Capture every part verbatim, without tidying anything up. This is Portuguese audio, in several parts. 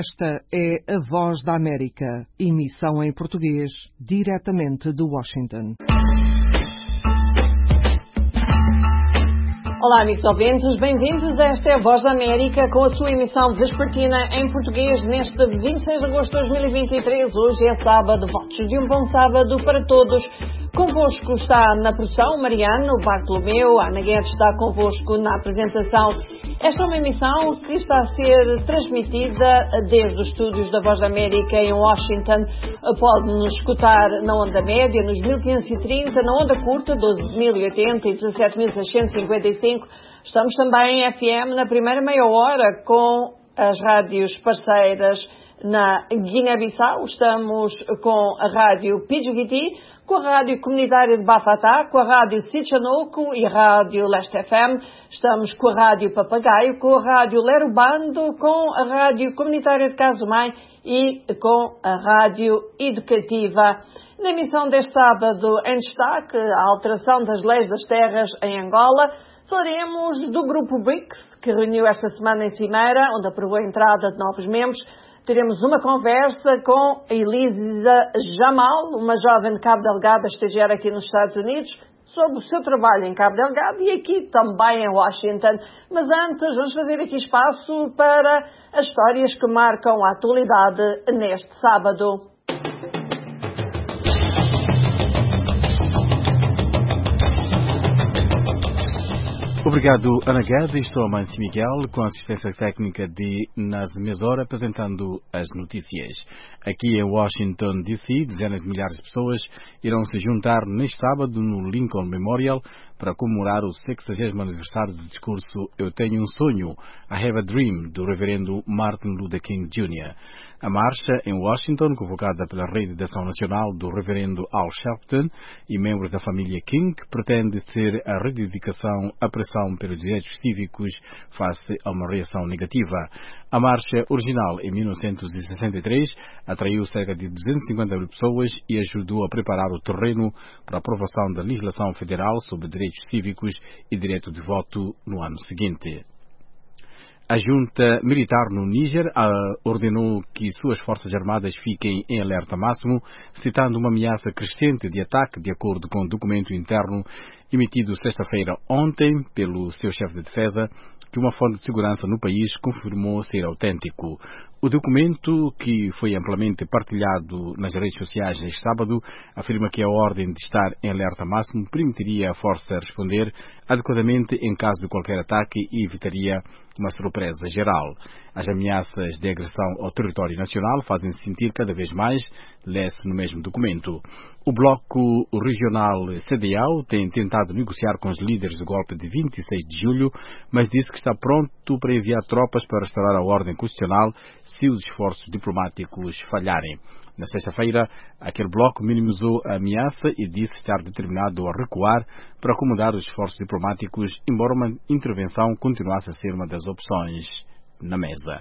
Esta é a Voz da América, emissão em português, diretamente de Washington. Olá, amigos ouvintes, bem-vindos a esta é a Voz da América com a sua emissão vespertina em português neste vinte e seis de agosto de dois mil e vinte e três. Hoje é sábado, votos de um bom sábado para todos. Convosco está na produção Mariana, o Bartolomeu, a Ana Guedes está convosco na apresentação. Esta é uma emissão que está a ser transmitida desde os estúdios da Voz da América em Washington. Pode-nos escutar na onda média, nos mil quinhentos e trinta, na onda curta, doze mil e oitenta e dezassete mil seiscentos e cinquenta e cinco. Estamos também em F M na primeira meia hora com as rádios parceiras na Guiné-Bissau. Estamos com a rádio Pidgiviti, com a rádio comunitária de Bafatá, com a rádio Sitchanoco e a rádio Leste F M. Estamos com a rádio Papagaio, com a rádio Lerubando, com a rádio comunitária de Casumai e com a rádio educativa. Na emissão deste sábado, em destaque, a alteração das leis das terras em Angola. Falaremos do grupo B R I C S, que reuniu esta semana em Cimeira, onde aprovou a entrada de novos membros. Teremos uma conversa com a Elisa Jamal, uma jovem de Cabo Delgado a estagiar aqui nos Estados Unidos, sobre o seu trabalho em Cabo Delgado e aqui também em Washington. Mas antes, vamos fazer aqui espaço para as histórias que marcam a atualidade neste sábado. Obrigado, Ana Guedes. Estou a Mâncio Miguel, com a assistência técnica de Nazem Mesora, apresentando as notícias. Aqui em Washington, D C, dezenas de milhares de pessoas irão se juntar neste sábado no Lincoln Memorial para comemorar o sexagésimo aniversário do discurso Eu Tenho um Sonho, I Have a Dream, do reverendo Martin Luther King Júnior A marcha em Washington, convocada pela Rede de Ação Nacional do reverendo Al Sharpton e membros da família King, pretende ser a rededicação à pressão pelos direitos cívicos face a uma reação negativa. A marcha original, em mil novecentos e sessenta e três, atraiu cerca de duzentas e cinquenta mil pessoas e ajudou a preparar o terreno para a aprovação da legislação federal sobre direitos cívicos e direito de voto no ano seguinte. A junta militar no Níger uh, ordenou que suas forças armadas fiquem em alerta máximo, citando uma ameaça crescente de ataque, de acordo com um documento interno emitido sexta-feira ontem pelo seu chefe de defesa, que uma fonte de segurança no país confirmou ser autêntico. O documento, que foi amplamente partilhado nas redes sociais este sábado, afirma que a ordem de estar em alerta máximo permitiria à força responder adequadamente em caso de qualquer ataque e evitaria uma surpresa geral. As ameaças de agressão ao território nacional fazem-se sentir cada vez mais, lê-se no mesmo documento. O bloco regional C D A O tem tentado negociar com os líderes do golpe de vinte e seis de julho, mas disse que está pronto para enviar tropas para restaurar a ordem constitucional se os esforços diplomáticos falharem. Na sexta-feira, aquele bloco minimizou a ameaça e disse estar determinado a recuar para acomodar os esforços diplomáticos, embora uma intervenção continuasse a ser uma das opções na mesa.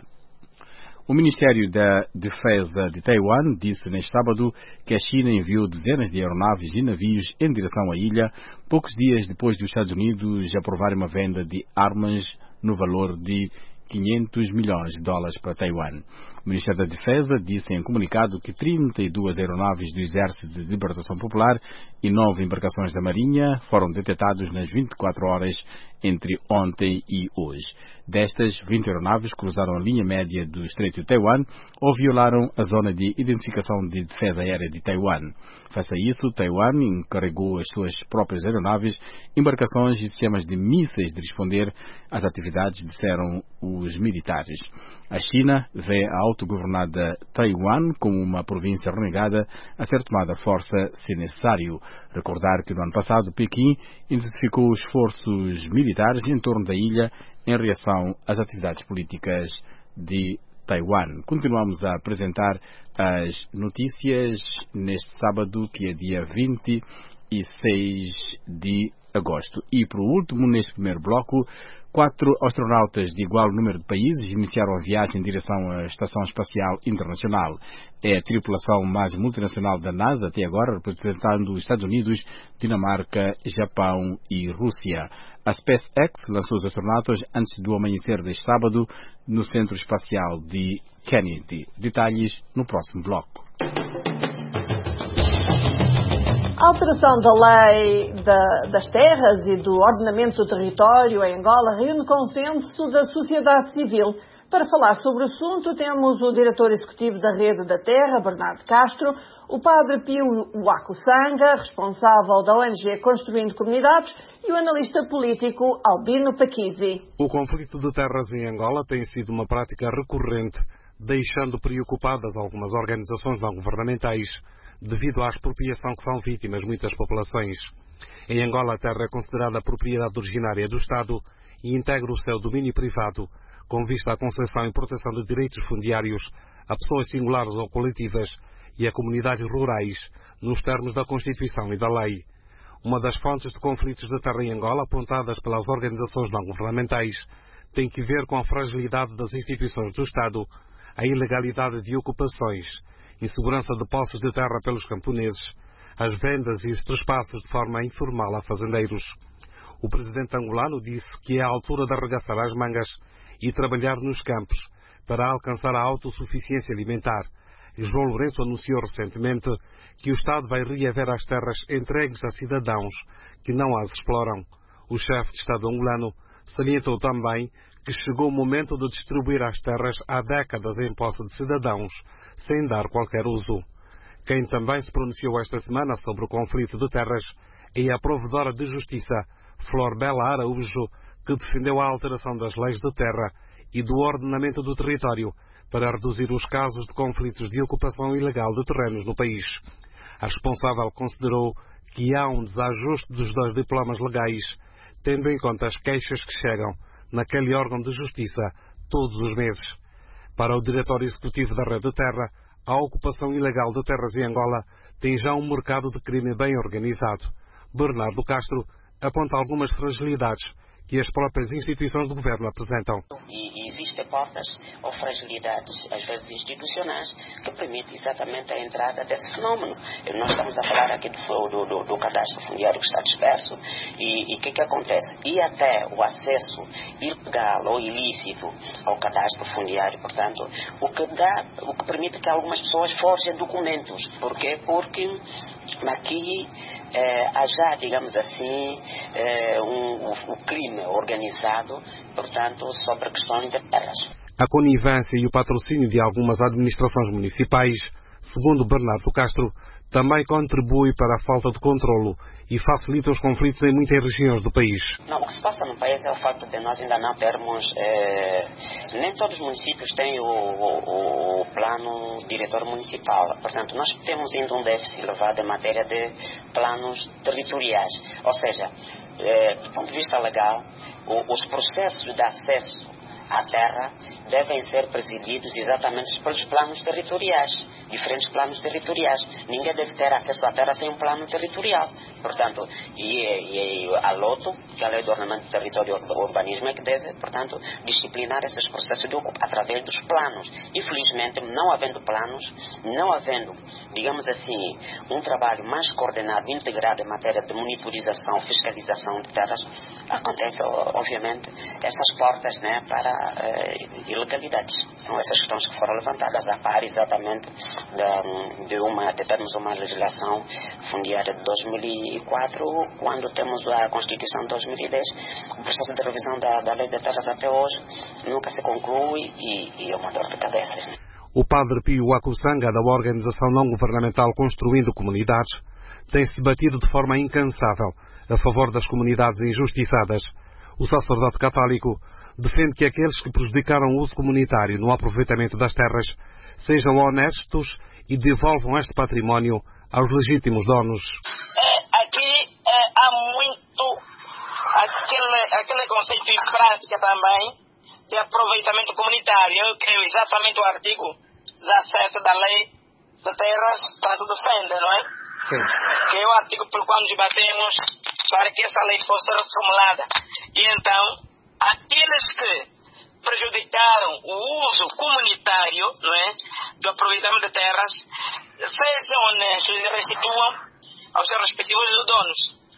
O Ministério da Defesa de Taiwan disse neste sábado que a China enviou dezenas de aeronaves e navios em direção à ilha, poucos dias depois dos Estados Unidos aprovarem uma venda de armas no valor de quinhentos milhões de dólares para Taiwan. O Ministério da Defesa disse em comunicado que trinta e duas aeronaves do Exército de Libertação Popular e nove embarcações da Marinha foram detectados nas vinte e quatro horas entre ontem e hoje. Destas, vinte aeronaves cruzaram a linha média do Estreito de Taiwan ou violaram a zona de identificação de defesa aérea de Taiwan. Face a isso, Taiwan encarregou as suas próprias aeronaves, embarcações e sistemas de mísseis de responder às atividades, disseram os militares. A China vê a autogovernada Taiwan como uma província renegada a ser tomada à força se necessário. Recordar que no ano passado Pequim intensificou os esforços militares em torno da ilha em reação às atividades políticas de Taiwan. Continuamos a apresentar as notícias neste sábado, que é dia vinte e seis de agosto. E, por último, neste primeiro bloco, quatro astronautas de igual número de países iniciaram a viagem em direção à Estação Espacial Internacional. É a tripulação mais multinacional da NASA até agora, representando os Estados Unidos, Dinamarca, Japão e Rússia. A SpaceX lançou os astronautas antes do amanhecer deste sábado no Centro Espacial de Kennedy. Detalhes no próximo bloco. A alteração da lei da, das terras e do ordenamento do território em Angola reúne consenso da sociedade civil. Para falar sobre o assunto, temos o diretor executivo da Rede da Terra, Bernardo Castro, o padre Pio Wakusanga, responsável da O N G Construindo Comunidades, e o analista político Albino Paquisi. O conflito de terras em Angola tem sido uma prática recorrente, deixando preocupadas algumas organizações não governamentais, devido à expropriação que são vítimas muitas populações. Em Angola, a terra é considerada propriedade originária do Estado e integra o seu domínio privado, com vista à concessão e proteção de direitos fundiários a pessoas singulares ou coletivas e a comunidades rurais, nos termos da Constituição e da lei. Uma das fontes de conflitos de terra em Angola, apontadas pelas organizações não governamentais, tem que ver com a fragilidade das instituições do Estado, a ilegalidade de ocupações, insegurança de posses de terra pelos camponeses, as vendas e os trespassos de forma informal a fazendeiros. O presidente angolano disse que é a altura de arregaçar as mangas e trabalhar nos campos para alcançar a autossuficiência alimentar. E João Lourenço anunciou recentemente que o Estado vai reaver as terras entregues a cidadãos que não as exploram. O chefe de Estado angolano salientou também que chegou o momento de distribuir as terras há décadas em posse de cidadãos, sem dar qualquer uso. Quem também se pronunciou esta semana sobre o conflito de terras é a provedora de justiça, Flor Bela Araújo, que defendeu a alteração das leis de terra e do ordenamento do território para reduzir os casos de conflitos de ocupação ilegal de terrenos no país. A responsável considerou que há um desajuste dos dois diplomas legais, tendo em conta as queixas que chegam naquele órgão de justiça todos os meses. Para o diretor executivo da Rede de Terra, a ocupação ilegal de terras em Angola tem já um mercado de crime bem organizado. Bernardo Castro aponta algumas fragilidades que as próprias instituições do governo apresentam. E existem portas ou fragilidades, às vezes institucionais, que permitem exatamente a entrada desse fenómeno. Nós estamos a falar aqui do, do, do, do cadastro fundiário que está disperso e o que, que acontece? E até o acesso ilegal ou ilícito ao cadastro fundiário, portanto, o que dá, o que permite que algumas pessoas forjem documentos. Por quê? Porque aqui eh, há já, digamos assim, eh, um, o, o crime organizado, portanto, sobre a questão de terras. A conivência e o patrocínio de algumas administrações municipais, segundo Bernardo Castro, também contribui para a falta de controlo e facilita os conflitos em muitas regiões do país. Não, o que se passa no país é o facto de nós ainda não termos, eh, nem todos os municípios têm o, o, o plano diretor municipal. Portanto, nós temos ainda um déficit elevado em matéria de planos territoriais. Ou seja, eh, do ponto de vista legal, o, os processos de acesso à terra devem ser presididos exatamente pelos planos territoriais, diferentes planos territoriais. Ninguém deve ter acesso à terra sem um plano territorial. Portanto, e, e a LOTO, que é a Lei do Ordenamento do Território e Urbanismo, é que deve, portanto, disciplinar esses processos de ocupação através dos planos. Infelizmente, não havendo planos, não havendo, digamos assim, um trabalho mais coordenado, integrado em matéria de monitorização, fiscalização de terras, acontece, obviamente, essas portas, né, para eh, ilegalidades. São essas questões que foram levantadas a par exatamente de, de, uma, de termos uma legislação fundiária de dois mil e quatro, quando temos a Constituição de dois mil e dez. O processo de revisão da, da Lei de Terras até hoje nunca se conclui e, e é uma dor de cabeça. O padre Pio Wakusanga, da organização não governamental Construindo Comunidades, tem-se batido de forma incansável a favor das comunidades injustiçadas. O sacerdote católico defende que aqueles que prejudicaram o uso comunitário no aproveitamento das terras sejam honestos e devolvam este património aos legítimos donos. É, aqui é, há muito aquele, aquele conceito em prática também de aproveitamento comunitário. Eu creio exatamente o artigo dezassete da Lei de Terras tanto defende, não é? Sim. Que é o artigo pelo qual nos debatemos para que essa lei fosse reformulada. E então, aqueles que prejudicaram o uso comunitário, não é, do aproveitamento de terras, sejam honestos e restituam aos seus respectivos donos.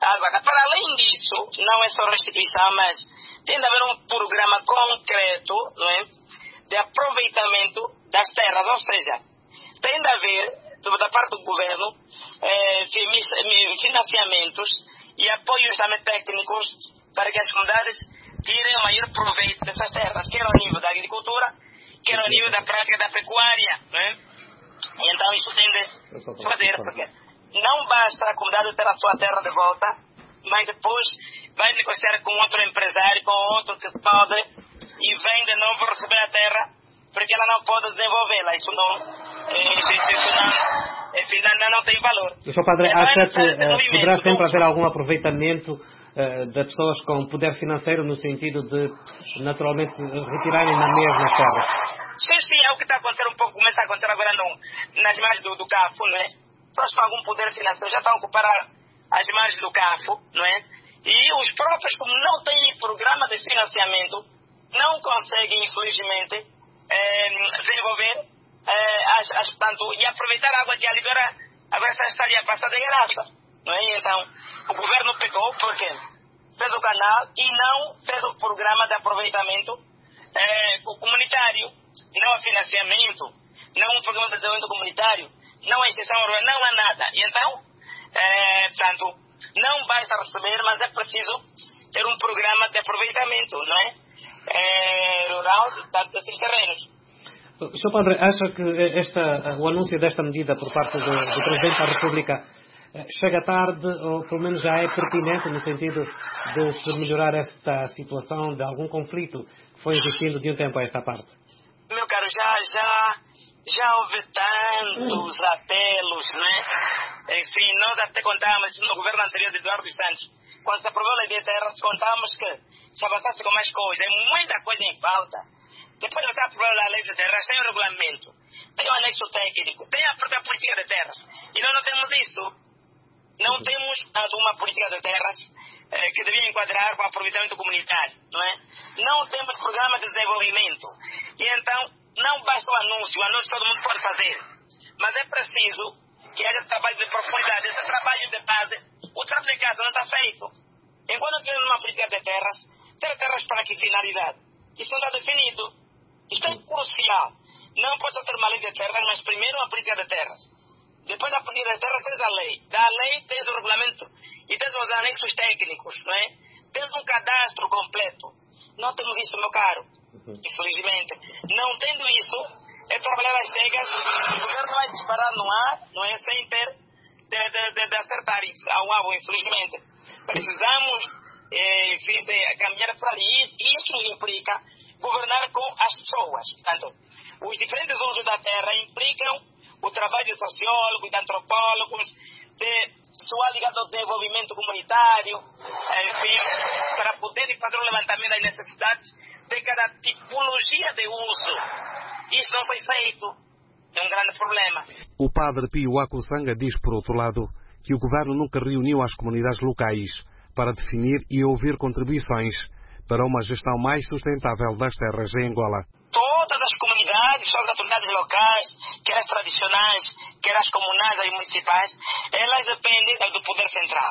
Agora, para além disso, não é só restituição, mas tem de haver um programa concreto, não é, de aproveitamento das terras, ou seja, tem de haver, da parte do governo, eh, financiamentos e apoios também técnicos para que as comunidades tirem o maior proveito dessas terras, quer ao nível da agricultura, quer ao nível da prática da pecuária, não é? E então isso tem de fazer, porque não basta a comunidade ter a sua terra de volta, mas depois vai negociar com outro empresário, com outro que pode, e vem de novo receber a terra, porque ela não pode desenvolvê-la. Isso não, isso, isso não, enfim, não, não tem valor. O senhor Padre então, acha que uh, poderá sempre do... haver algum aproveitamento uh, de pessoas com poder financeiro, no sentido de, naturalmente, retirarem na mesma terra? Sim, sim, é o que está acontecendo um pouco, começa a acontecer agora no, nas margens do, do CAFO, não é? Pessoas com algum poder financeiro já estão a ocupar as margens do CAFO, não é? E os próprios, como não têm programa de financiamento, não conseguem, infelizmente, eh, desenvolver eh, as, as, tanto, e aproveitar a água que ali agora, agora estaria passada de graça, não é? Então, o governo pecou porque fez o canal e não fez o programa de aproveitamento eh, comunitário, não há financiamento, não há um programa de desenvolvimento comunitário, não há extensão urbana, não há nada. E então, eh, portanto, não basta receber, mas é preciso ter um programa de aproveitamento, não é? Eh, rural, desses terrenos. O senhor Padre acha que esta, o anúncio desta medida por parte do, do Presidente da República chega tarde, ou pelo menos já é pertinente no sentido de se melhorar esta situação de algum conflito que foi existindo de um tempo a esta parte? Meu caro, já, já, já houve tantos apelos, né? Enfim, nós até contávamos no governo anterior de Eduardo Santos, quando se aprovou a lei de terras, contávamos que se avançasse com mais coisas, é muita coisa em falta. Depois de você aprovar a lei de terras, tem o regulamento, tem o anexo técnico, tem a própria política de terras. E nós não temos isso. Não temos uma política de terras eh, que devia enquadrar com o aproveitamento comunitário, não é? Não temos programa de desenvolvimento. E então, não basta o anúncio, o anúncio todo mundo pode fazer. Mas é preciso que haja trabalho de profundidade, esse trabalho de base. O trabalho de casa não está feito. Enquanto temos uma política de terras, ter terras para que finalidade? Isso não está definido. Isto é crucial. Não pode ter uma lei de terras, mas primeiro uma política de terras. Depois da política de terras tens a lei. Da lei tens o regulamento e tens os anexos técnicos, não é? Tens um cadastro completo. Não temos isso, meu caro. Infelizmente. Não tendo isso, é trabalhar as cegas. O governo vai disparar no ar, não é? Sem ter de, de, de, de acertar isso ao alvo, infelizmente. Precisamos, eh, enfim, de caminhar para ali. Isso implica governar com as pessoas. Portanto, os diferentes usos da terra implicam o trabalho de sociólogos, de antropólogos, de pessoal ligado ao desenvolvimento comunitário, enfim, para poderem fazer um levantamento das necessidades de cada tipologia de uso. Isso não foi feito. É um grande problema. O padre Pio Acussanga diz, por outro lado, que o governo nunca reuniu as comunidades locais para definir e ouvir contribuições para uma gestão mais sustentável das terras em Angola. Todas as comunidades, as autoridades locais, quer as tradicionais, quer as comunais e municipais, elas dependem do poder central.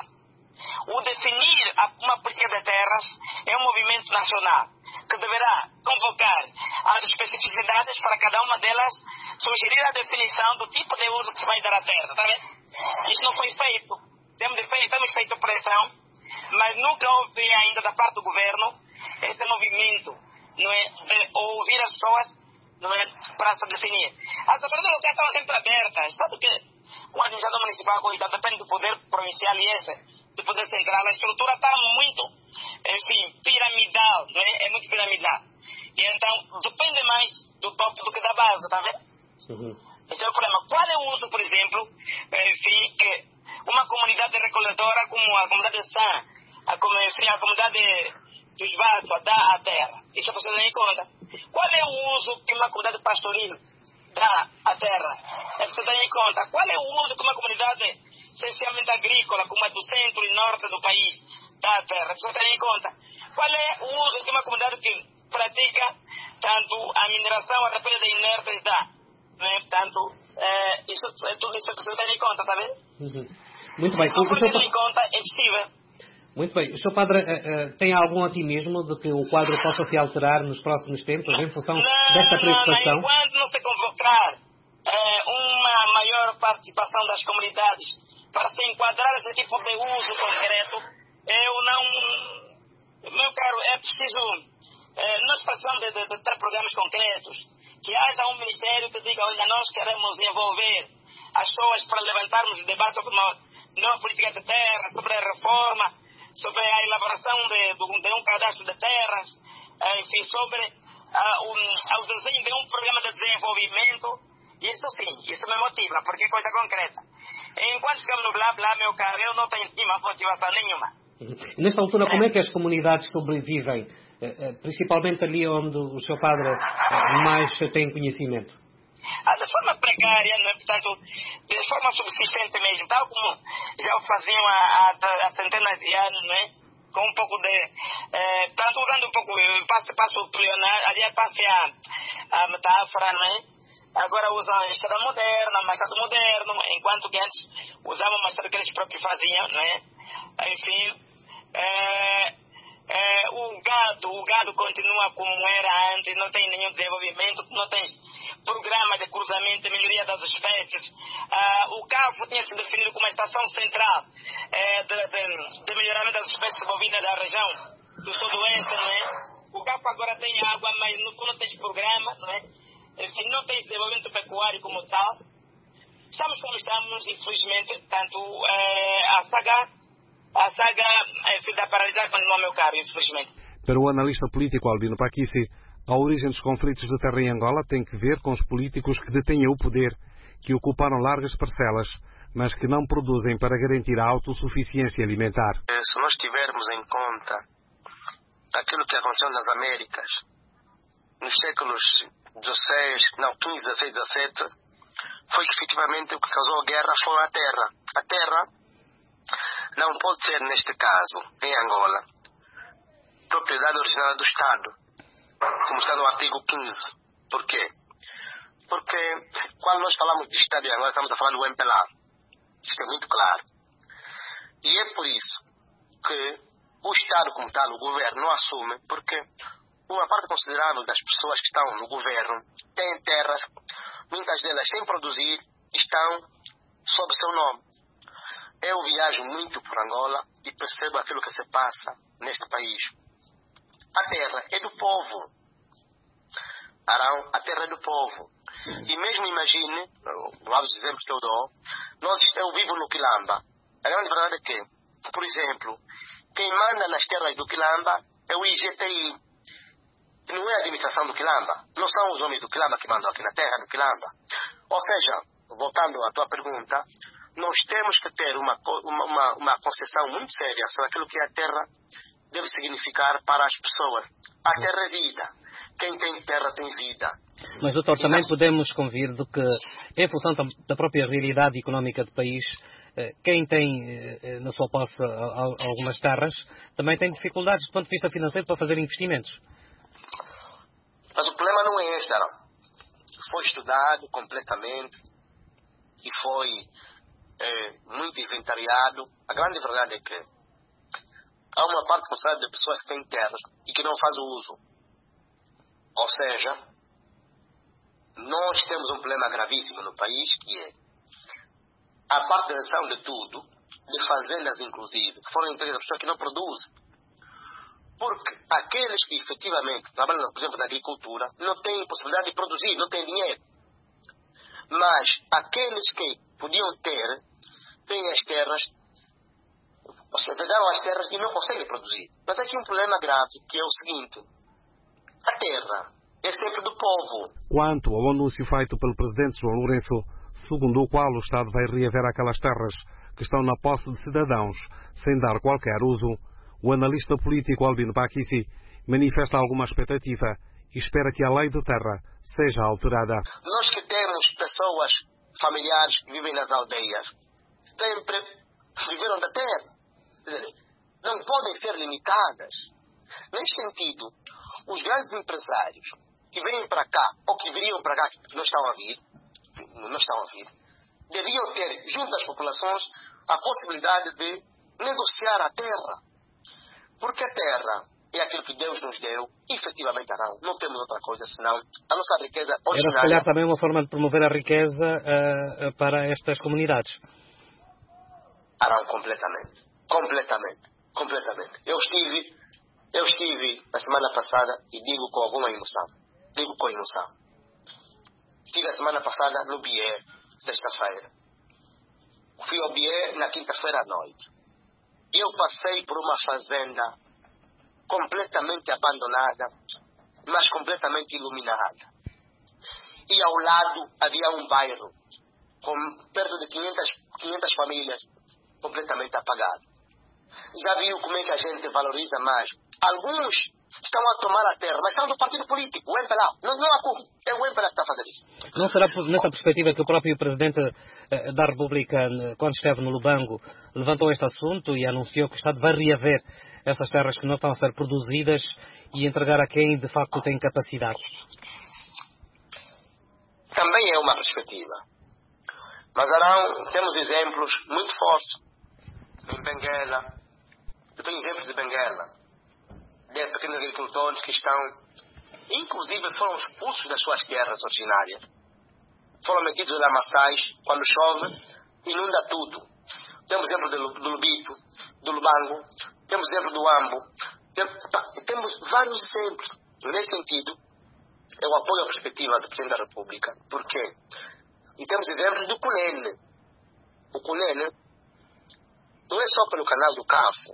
O definir uma política de terras é um movimento nacional que deverá convocar as especificidades para cada uma delas, sugerir a definição do tipo de uso que se vai dar à terra, tá vendo? Isso não foi feito. Temos feito, temos feito pressão, mas nunca houve ainda da parte do governo esse movimento, não é, de ouvir as pessoas, não é, para se definir. As autoridades locais estão sempre abertas. Sabe que o administrador municipal, cuidado, depende do poder provincial e esse, do poder central. A estrutura está muito, enfim, piramidal, não é? É muito piramidal. E então, depende mais do topo do que da base, tá vendo? Uhum. Esse é o problema. Qual é o uso, por exemplo, enfim, que uma comunidade recolhedora como a comunidade de Sã, a, enfim, a comunidade dos Vatos dá à terra? Isso é preciso ter em conta. Qual é o uso que uma comunidade pastoril dá à terra? É preciso ter em conta. Qual é o uso que uma comunidade essencialmente agrícola, como a do centro e norte do país, dá à terra? É preciso ter em conta. Qual é o uso que uma comunidade que pratica tanto a mineração, a recolha de inertes dá? Né? Portanto, é, isso, tudo isso é preciso ter em conta, está vendo? Uhum. Muito bem. Se não for ter em conta, é possível. Muito bem. O senhor Padre uh, uh, tem algum otimismo de que o quadro possa se alterar nos próximos tempos em função não, desta preocupação? Não, enquanto não se convocar uh, uma maior participação das comunidades para se enquadrar esse tipo de uso concreto, eu não... Meu caro, é preciso... Uh, nós precisamos de, de, de ter programas concretos, que haja um ministério que diga, olha, nós queremos envolver as pessoas para levantarmos o debate sobre uma nova política de terra, sobre a reforma, sobre a elaboração de, de um cadastro de terras, enfim, sobre uh, um, o desenho de um programa de desenvolvimento. Isso sim, isso me motiva, porque é coisa concreta. Enquanto ficamos no blá blá, meu caro, eu não tenho nenhuma motivação nenhuma. Nesta altura, como é que as comunidades sobrevivem, principalmente ali onde o seu padre mais tem conhecimento? Ah, de forma precária, não é? Portanto, de forma subsistente mesmo, tal como já o faziam há, há, há centenas de anos, não é? Com um pouco de... Eh, portanto, usando um pouco, passo, passo plenário, aliás, passe a, a metáfora, não é? Agora usam a estrada moderna, machado moderno, enquanto que antes usavam o machado que eles próprios faziam, não é? Enfim, eh, eh, o gado, o gado continua como era antes, não tem nenhum desenvolvimento, não tem programa de cruzamento, de melhoria das espécies. Ah, o C A F tinha sido definido como uma estação central eh, de, de, de melhoramento das espécies bovinas da região do sudoeste, não é? O C A F agora tem água, mas no, não tem programa, não é? Enfim, não tem desenvolvimento pecuário como tal. Estamos como estamos, infelizmente, tanto eh, a saga, a saga enfim, da paralisar continua, meu caro, infelizmente. Para o analista político Albino Paquissi, a origem dos conflitos de terra em Angola tem que ver com os políticos que detêm o poder, que ocuparam largas parcelas, mas que não produzem para garantir a autossuficiência alimentar. Se nós tivermos em conta aquilo que aconteceu nas Américas, nos séculos dezesseis, não, quinze, dezesseis, dezessete, foi que efetivamente o que causou a guerra foi a terra. A terra não pode ser, neste caso, em Angola, propriedade originária do Estado, como está no artigo quinze. Por quê? Porque quando nós falamos de Estado em Angola, estamos a falar do M P L A. Isto é muito claro. E é por isso que o Estado como tal, o governo, não assume, porque uma parte considerável das pessoas que estão no governo têm terras, muitas delas sem produzir, estão sob seu nome. Eu viajo muito por Angola e percebo aquilo que se passa neste país. A terra é do povo. Arão, a terra é do povo. E mesmo imagine, lá dos exemplos que eu dou, nós, eu vivo no Quilamba. A grande verdade é que, por exemplo, quem manda nas terras do Quilamba é o I G T I. Não é a administração do Quilamba. Não são os homens do Quilamba que mandam aqui na terra do Quilamba. Ou seja, voltando à tua pergunta, nós temos que ter uma, uma, uma concepção muito séria sobre aquilo que a terra deve significar para as pessoas. A terra é vida. Quem tem terra tem vida. Mas, doutor, também podemos convir de que, em função da própria realidade económica do país, quem tem na sua posse algumas terras também tem dificuldades do ponto de vista financeiro para fazer investimentos. Mas o problema não é este, não. Foi estudado completamente e foi é, muito inventariado. A grande verdade é que há uma parte considerável de pessoas que têm terras e que não fazem uso. Ou seja, nós temos um problema gravíssimo no país, que é a participação de tudo, de fazendas inclusive, que foram entregues a pessoas que não produzem. Porque aqueles que efetivamente trabalham, por exemplo, na agricultura, não têm possibilidade de produzir, não têm dinheiro. Mas aqueles que podiam ter, têm as terras, ou seja, pegaram as terras e não conseguem produzir. Mas aqui um problema grave, que é o seguinte: a terra é sempre do povo. Quanto ao anúncio feito pelo presidente João Lourenço, segundo o qual o Estado vai reaver aquelas terras que estão na posse de cidadãos, sem dar qualquer uso, o analista político Albino Paquissi manifesta alguma expectativa e espera que a lei da terra seja alterada. Nós que temos pessoas, familiares que vivem nas aldeias, sempre viveram da terra. Não podem ser limitadas. Nesse sentido, os grandes empresários que vêm para cá, ou que viriam para cá, que não estão a vir, não estão a vir, deviam ter, junto às populações, a possibilidade de negociar a terra. Porque a terra é aquilo que Deus nos deu, efetivamente, Arão. Não temos outra coisa senão a nossa riqueza originária. Era, se calhar, também uma forma de promover a riqueza uh, para estas comunidades. Arão, completamente. Completamente. Completamente. Eu estive, eu estive na semana passada, e digo com alguma emoção. Digo com emoção. Estive a semana passada no Bié, sexta-feira. Fui ao Bié na quinta-feira à noite. Eu passei por uma fazenda completamente abandonada, mas completamente iluminada. E ao lado havia um bairro com perto de quinhentas, quinhentas famílias completamente apagado. Já viu como é que a gente valoriza mais? Alguns estão a tomar a terra, mas estão do partido político, o M P L A. Não, não há como. É o M P L A que está a fazer isso. Não será nessa perspectiva que o próprio Presidente da República, quando esteve no Lubango, levantou este assunto e anunciou que está de reaver essas terras que não estão a ser produzidas e entregar a quem de facto tem capacidade? Também é uma perspectiva. Mas, Arão, temos exemplos muito fortes. Em Benguela, eu tenho exemplos de Benguela, de pequenos agricultores que estão, inclusive foram expulsos das suas terras originárias, foram metidos em lamaçais, quando chove, inunda tudo. Temos exemplo do Lubito, do Lubango, temos exemplo do Ambo, temos, temos vários exemplos. Nesse sentido, eu apoio a perspectiva do Presidente da República. Por quê? E temos exemplos do Cunene. O Cunene não é só pelo canal do Cafo.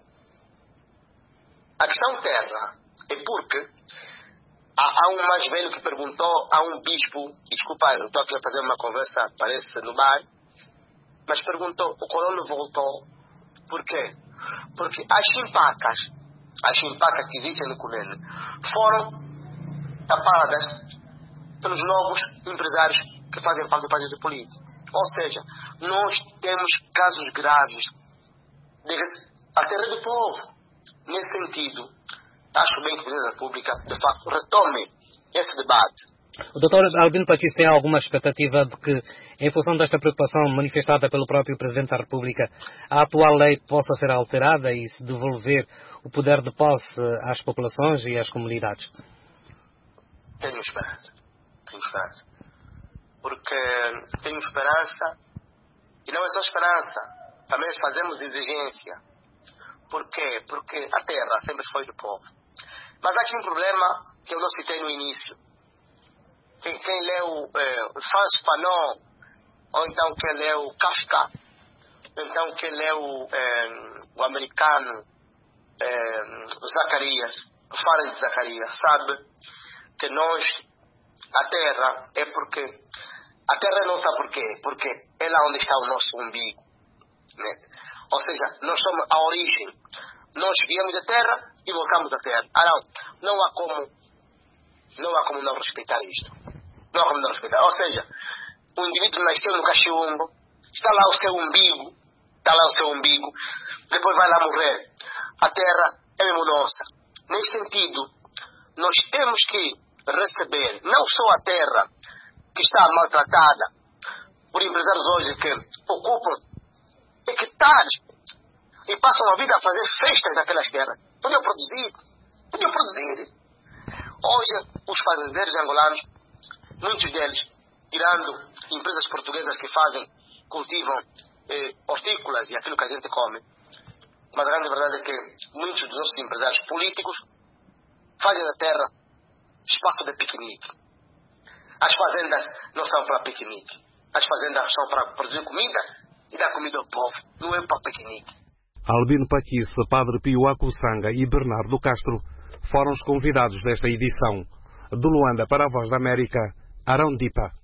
A questão terra é porque há, há um mais velho que perguntou a um bispo, desculpa, eu estou aqui a fazer uma conversa, parece no bar, mas perguntou, o colono voltou. Por quê? Porque as chimpacas, as chimpacas que existem no Cunene, foram tapadas pelos novos empresários que fazem parte do partido político. Ou seja, nós temos casos graves. A terra do povo. Nesse sentido, acho bem que o Presidente da República, de facto, retome esse debate. O doutor Albino Paquice tem alguma expectativa de que, em função desta preocupação manifestada pelo próprio Presidente da República, a atual lei possa ser alterada e se devolver o poder de posse às populações e às comunidades? Tenho esperança. Tenho esperança. Porque tenho esperança, e não é só esperança. Também fazemos exigência. Por quê? Porque a terra sempre foi do povo. Mas há aqui um problema que eu não citei no início. Quem, quem leu eh, Franz Fanon, ou então quem leu Kafka, ou então quem leu eh, o americano eh, Zacarias, Fara de Zacarias, sabe que nós, a terra é porque, a terra não sabe por quê, porque é lá onde está o nosso umbigo. Né? Ou seja, nós somos a origem. Nós viemos da terra e voltamos à terra. Ah, não, não há como, não há como não respeitar isto. Não há como não respeitar. Ou seja, o indivíduo nasceu no cachumbo, está lá o seu umbigo, está lá o seu umbigo, depois vai lá morrer. A terra é mesmo nossa. Nesse sentido, nós temos que receber não só a terra que está maltratada por empresários hoje que ocupam hectares e passam a vida a fazer festas naquelas terras. Podiam produzir, podiam produzir. Hoje, os fazendeiros angolanos, muitos deles, tirando empresas portuguesas que fazem, cultivam eh, hortícolas e aquilo que a gente come, mas a grande verdade é que muitos dos nossos empresários políticos fazem da terra espaço de piquenique. As fazendas não são para piquenique. As fazendas são para produzir comida e dar comida ao povo. Não é para piquenique. Albino Paquice, Padre Pio Acussanga e Bernardo Castro foram os convidados desta edição. De Luanda para a Voz da América, Arão Dipa.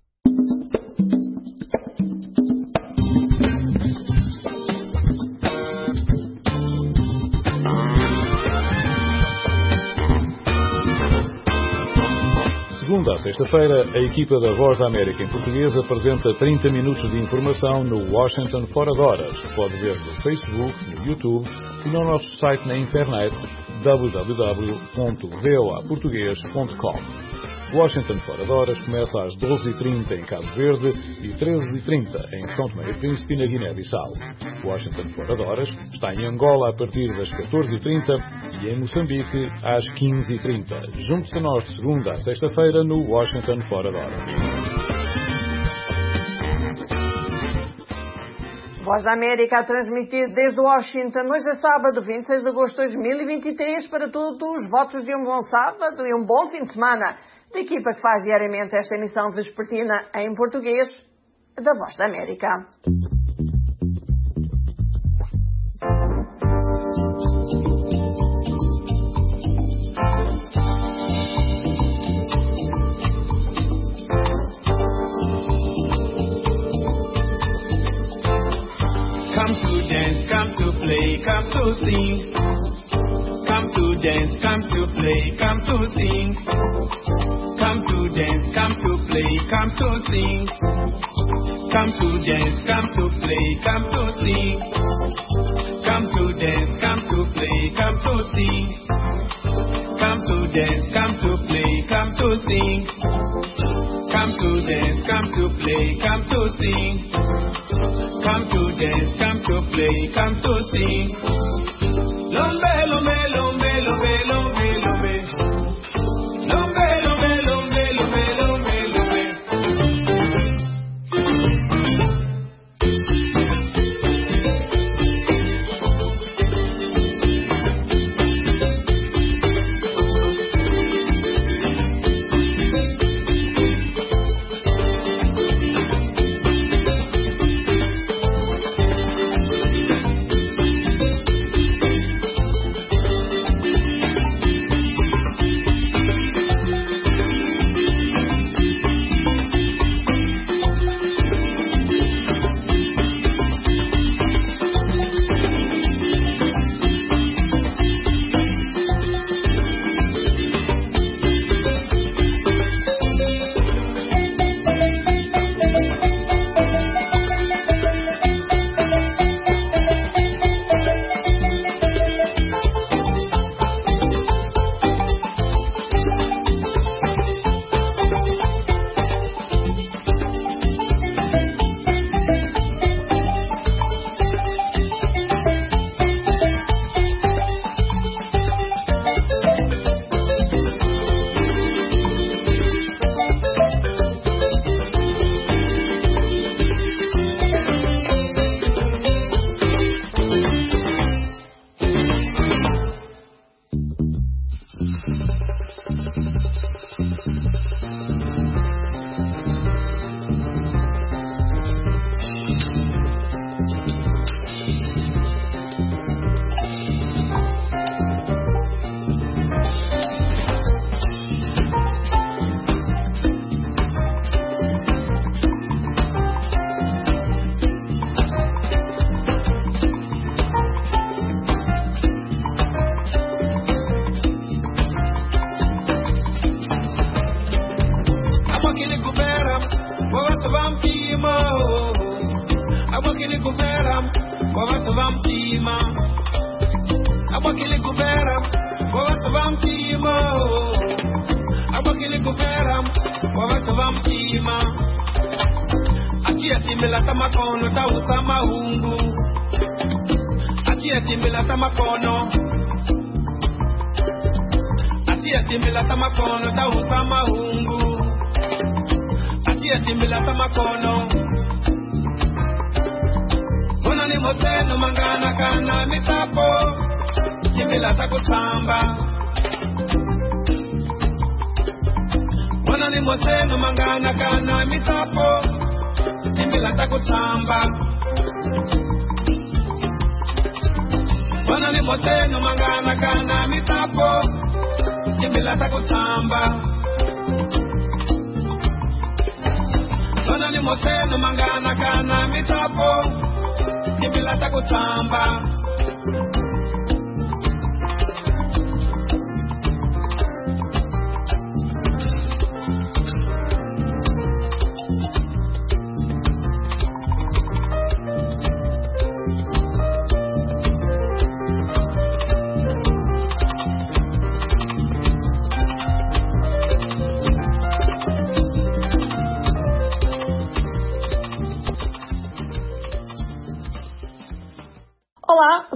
Segunda a sexta-feira, a equipa da Voz da América em português apresenta trinta minutos de informação no Washington Fora de Horas. Pode ver no Facebook, no YouTube e no nosso site na internet w w w ponto v o a português ponto com. Washington Fora de Horas começa às doze e trinta em Cabo Verde e treze e trinta em São Tomé e Príncipe na Guiné-Bissau. Washington Fora de Horas está em Angola a partir das catorze e trinta e em Moçambique às quinze e trinta. Junte-se a nós de segunda a sexta-feira no Washington Fora de Horas. Voz da América a transmitir desde Washington, hoje é sábado, vinte e seis de agosto de dois mil e vinte e três, para todos, votos de um bom sábado e um bom fim de semana. Da equipa que faz diariamente esta emissão vespertina em português da Voz da América. Come to dance, come to play, come to sing. Come to dance, come to play, come to sing. Come to dance, come to play, come to sing. Come to dance, come to play, come to sing. Come to dance, come to play, come to sing. Come to dance, come to play, come to sing. Come to dance, come to play, come to sing. Come to dance, come to play, come to sing. Lombe, lombe, lombe, lombe, lombe, lombe. Lombe, lombe, lombe, lombe, lombe, lombe.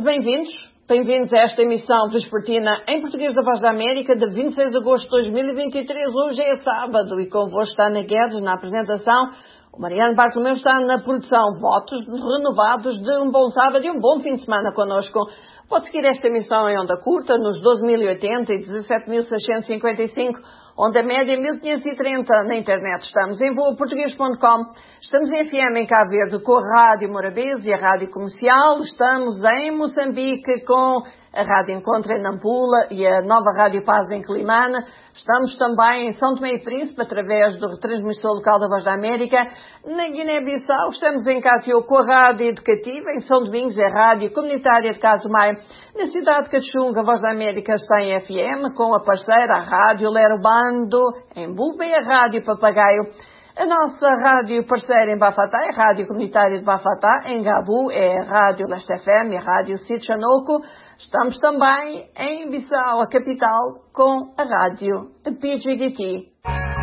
bem-vindos. Bem-vindos a esta emissão vespertina em português da Voz da América de vinte e seis de agosto de dois mil e vinte e três. Hoje é sábado e convosco está Ana Guedes na apresentação. O Mariano Bartolomeu está na produção. Votos renovados de um bom sábado e um bom fim de semana connosco. Pode seguir esta emissão em onda curta nos doze mil e oitenta e dezassete mil seiscentos e cinquenta e cinco, onda média mil quinhentos e trinta. Na internet estamos em voa português ponto com. Estamos em F M em Cabo Verde com a Rádio Morabeza e a Rádio Comercial. Estamos em Moçambique com a Rádio Encontro em Nampula e a nova Rádio Paz em Climane. Estamos também em São Tomé e Príncipe através do retransmissor local da Voz da América. Na Guiné-Bissau estamos em Catió com a Rádio Educativa. Em São Domingos é a Rádio Comunitária de Caso-Maio. Na cidade de Cachunga, a Voz da América está em F M com a parceira, a Rádio Lero Bando. Em Bulba é a Rádio Papagaio. A nossa rádio parceira em Bafatá é a Rádio Comunitária de Bafatá. Em Gabu é a Rádio Leste F M e a Rádio Cid Chanoco. Estamos também em Bissau, a capital, com a Rádio P G D T.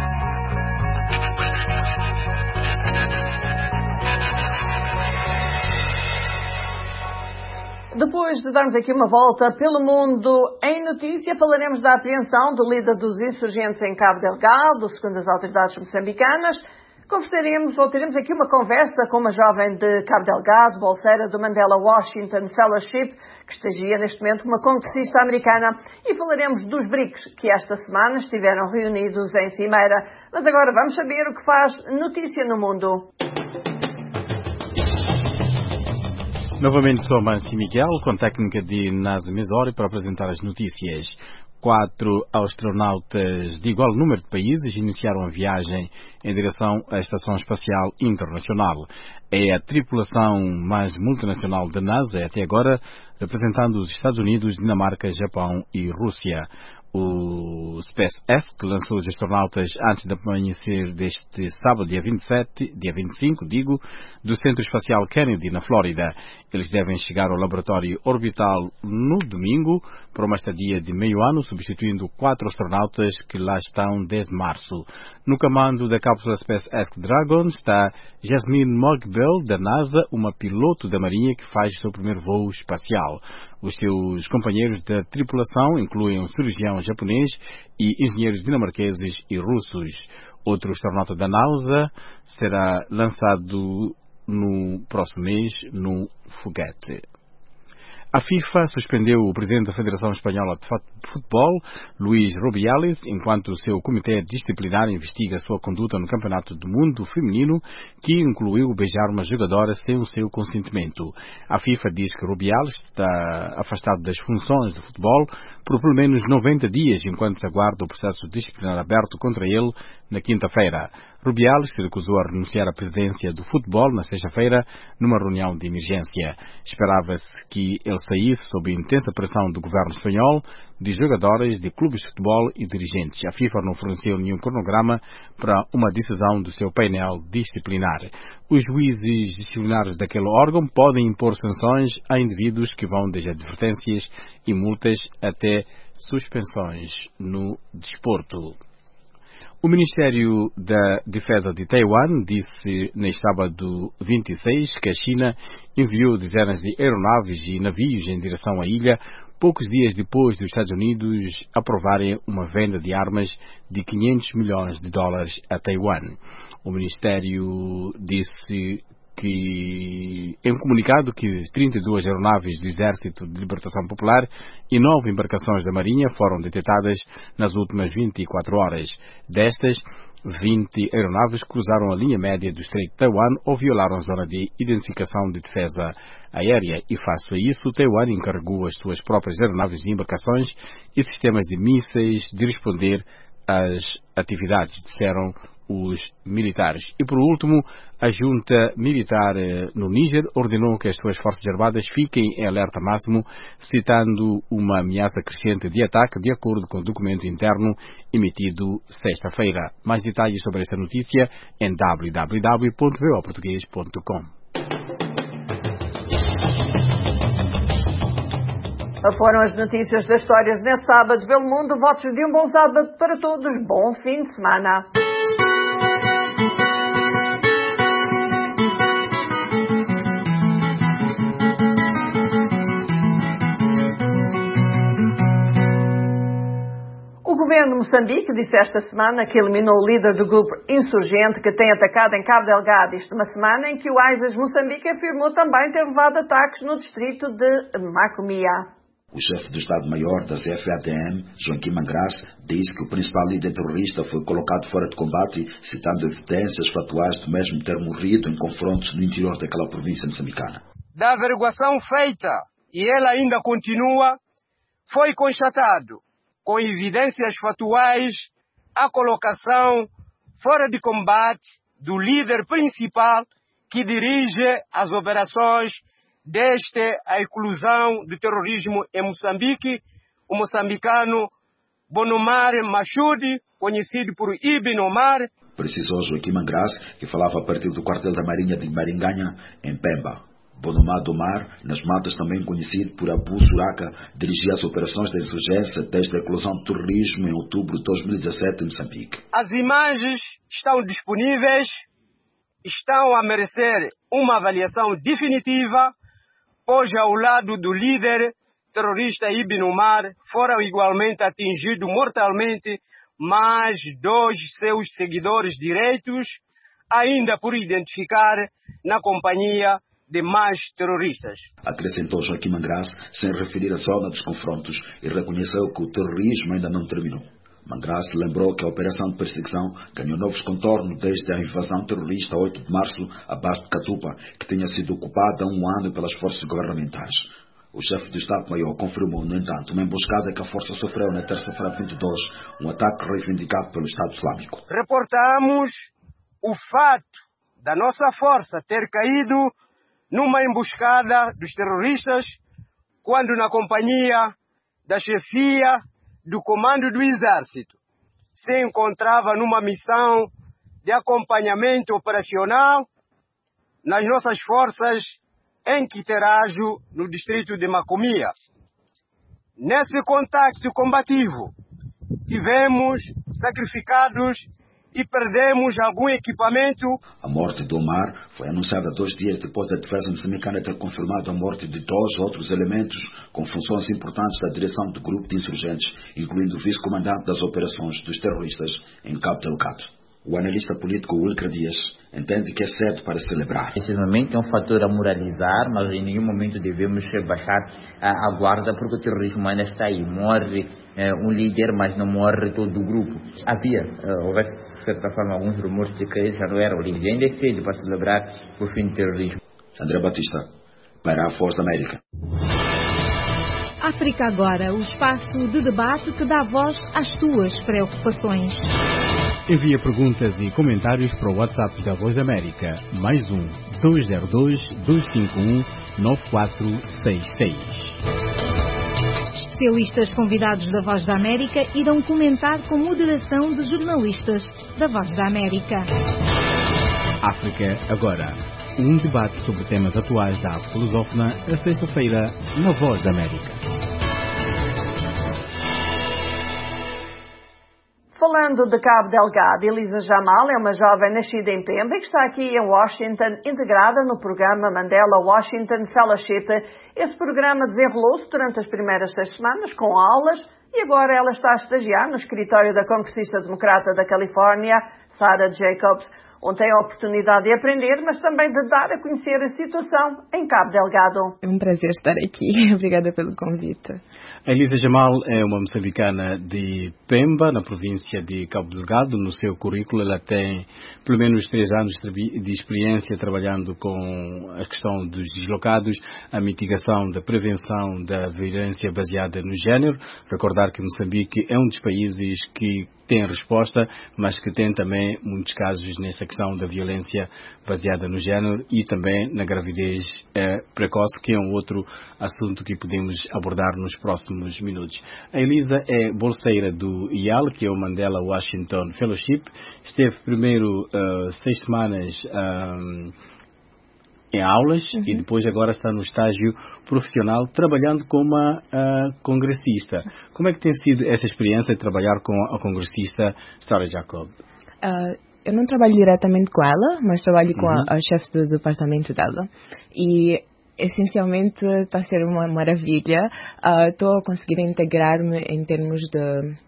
Depois de darmos aqui uma volta pelo mundo em notícia, falaremos da apreensão do líder dos insurgentes em Cabo Delgado, segundo as autoridades moçambicanas. Conversaremos, ou teremos aqui uma conversa com uma jovem de Cabo Delgado, bolseira do Mandela Washington Fellowship, que estagia neste momento uma congressista americana. E falaremos dos B R I C S, que esta semana estiveram reunidos em Cimeira. Mas agora vamos saber o que faz notícia no mundo. Novamente sou a Mâncio Miguel, com técnica de Nasa Mesori, para apresentar as notícias. Quatro astronautas de igual número de países iniciaram a viagem em direção à Estação Espacial Internacional. É a tripulação mais multinacional da NASA até agora, representando os Estados Unidos, Dinamarca, Japão e Rússia. O SpaceX, que lançou os astronautas antes de amanhecer deste sábado, dia vinte e sete, dia vinte e cinco, digo, do Centro Espacial Kennedy, na Flórida. Eles devem chegar ao laboratório orbital no domingo, para uma estadia de meio ano, substituindo quatro astronautas que lá estão desde março. No comando da cápsula SpaceX Dragon está Jasmine Morgbell, da NASA, uma piloto da Marinha que faz o seu primeiro voo espacial. Os seus companheiros da tripulação incluem um cirurgião japonês e engenheiros dinamarqueses e russos. Outro astronauta da NASA será lançado no próximo mês no foguete. A FIFA suspendeu o presidente da Federação Espanhola de Futebol, Luís Rubiales, enquanto o seu comitê disciplinar investiga a sua conduta no Campeonato do Mundo Feminino, que incluiu beijar uma jogadora sem o seu consentimento. A FIFA diz que Rubiales está afastado das funções de futebol por pelo menos noventa dias, enquanto se aguarda o processo disciplinar aberto contra ele na quinta-feira. Rubiales se recusou a renunciar à presidência do futebol na sexta-feira, numa reunião de emergência. Esperava-se que ele saísse sob intensa pressão do governo espanhol, de jogadores, de clubes de futebol e dirigentes. A FIFA não forneceu nenhum cronograma para uma decisão do seu painel disciplinar. Os juízes disciplinares daquele órgão podem impor sanções a indivíduos que vão desde advertências e multas até suspensões no desporto. O Ministério da Defesa de Taiwan disse neste sábado vinte e seis que a China enviou dezenas de aeronaves e navios em direção à ilha, poucos dias depois dos Estados Unidos aprovarem uma venda de armas de quinhentos milhões de dólares a Taiwan. O Ministério disse que, em um comunicado, que trinta e duas aeronaves do Exército de Libertação Popular e nove embarcações da Marinha foram detectadas nas últimas vinte e quatro horas. Destas, vinte aeronaves cruzaram a linha média do Estreito de Taiwan ou violaram a zona de identificação de defesa aérea. E, face a isso, Taiwan encarregou as suas próprias aeronaves e embarcações e sistemas de mísseis de responder às atividades, disseram os militares. E, por último, a junta militar no Níger ordenou que as suas forças armadas fiquem em alerta máximo, citando uma ameaça crescente de ataque, de acordo com o documento interno emitido sexta-feira. Mais detalhes sobre esta notícia em w w w ponto v o português ponto com. Foram as notícias das histórias neste sábado pelo mundo. Votos de um bom sábado para todos. Bom fim de semana. governo de Moçambique disse esta semana que eliminou o líder do grupo insurgente que tem atacado em Cabo Delgado, isto numa semana em que o ISIS Moçambique afirmou também ter levado ataques no distrito de Macomia. O chefe do Estado-Maior da C F A T M, Joaquim Mangras, disse que o principal líder terrorista foi colocado fora de combate, citando evidências factuais do mesmo ter morrido em confrontos no interior daquela província moçambicana. Da averiguação feita, e ela ainda continua, foi constatado, com evidências factuais, a colocação fora de combate do líder principal que dirige as operações desde a eclosão de terrorismo em Moçambique, o moçambicano Bonomar Machudi, conhecido por Ibn Omar. Precisou Joaquim Mangras, que falava a partir do quartel da Marinha de Maringanha, em Pemba. Bonomar Domar, nas matas também conhecido por Abu Suraka, dirigia as operações de insurgência desde a eclosão do terrorismo em outubro de dois mil e dezassete em Moçambique. As imagens estão disponíveis, estão a merecer uma avaliação definitiva, pois ao lado do líder terrorista Ibn Omar foram igualmente atingidos mortalmente mais dois seus seguidores direitos, ainda por identificar na companhia de mais terroristas. Acrescentou Joaquim Mangras, sem referir a zona dos confrontos, e reconheceu que o terrorismo ainda não terminou. Mangras lembrou que a operação de perseguição ganhou novos contornos desde a invasão terrorista a oito de março à base de Catupa, que tinha sido ocupada há um ano pelas forças governamentais. O chefe do Estado-Maior confirmou, no entanto, uma emboscada que a força sofreu na terça-feira vinte e dois, um ataque reivindicado pelo Estado Islâmico. Reportamos o fato da nossa força ter caído numa emboscada dos terroristas, quando na companhia da chefia do comando do Exército se encontrava numa missão de acompanhamento operacional nas nossas forças em Quiterajo, no distrito de Macomia. Nesse contacto combativo, tivemos sacrificados e perdemos algum equipamento. A morte do Omar foi anunciada dois dias depois da defesa moçambicana ter confirmado a morte de dois outros elementos com funções importantes da direção do grupo de insurgentes, incluindo o vice-comandante das operações dos terroristas em Cabo Delgado. O analista político Wilker Dias entende que é cedo para celebrar. Esse momento é um fator a moralizar, mas em nenhum momento devemos baixar a, a guarda, porque o terrorismo ainda está aí. Morre é, um líder, mas não morre todo o grupo. Havia, uh, houvesse de certa forma alguns rumores de que já não era origem. Ainda é cedo para celebrar o fim do terrorismo. André Batista, para a Voz da América. África Agora, o espaço de debate que dá voz às tuas preocupações. Envia perguntas e comentários para o WhatsApp da Voz da América, mais um dois zero dois, dois cinco um, nove quatro seis seis. Especialistas convidados da Voz da América irão comentar com moderação de jornalistas da Voz da América. África Agora, um debate sobre temas atuais da África lusófona, a sexta-feira, na Voz da América. Falando de Cabo Delgado, Elisa Jamal é uma jovem nascida em Pemba e que está aqui em Washington, integrada no programa Mandela Washington Fellowship. Esse programa desenrolou-se durante as primeiras seis semanas com aulas e agora ela está a estagiar no escritório da congressista democrata da Califórnia, Sarah Jacobs, onde tem a oportunidade de aprender, mas também de dar a conhecer a situação em Cabo Delgado. É um prazer estar aqui. Obrigada pelo convite. A Elisa Jamal é uma moçambicana de Pemba, na província de Cabo Delgado. No seu currículo ela tem pelo menos três anos de experiência trabalhando com a questão dos deslocados, a mitigação da prevenção da violência baseada no género. Recordar que Moçambique é um dos países que tem resposta, mas que tem também muitos casos nessa questão da violência baseada no género e também na gravidez eh, precoce, que é um outro assunto que podemos abordar nos próximos minutos. A Elisa é bolseira do I A L, que é o Mandela Washington Fellowship. Esteve primeiro uh, seis semanas um, em aulas uhum. e depois agora está no estágio profissional trabalhando como uma uh, congressista. Como é que tem sido essa experiência de trabalhar com a congressista Sarah Jacob? Uh, eu não trabalho diretamente com ela, mas trabalho com uhum. a, a chefe do departamento dela. E essencialmente está a ser uma maravilha. Estou uh, a conseguir integrar-me em termos de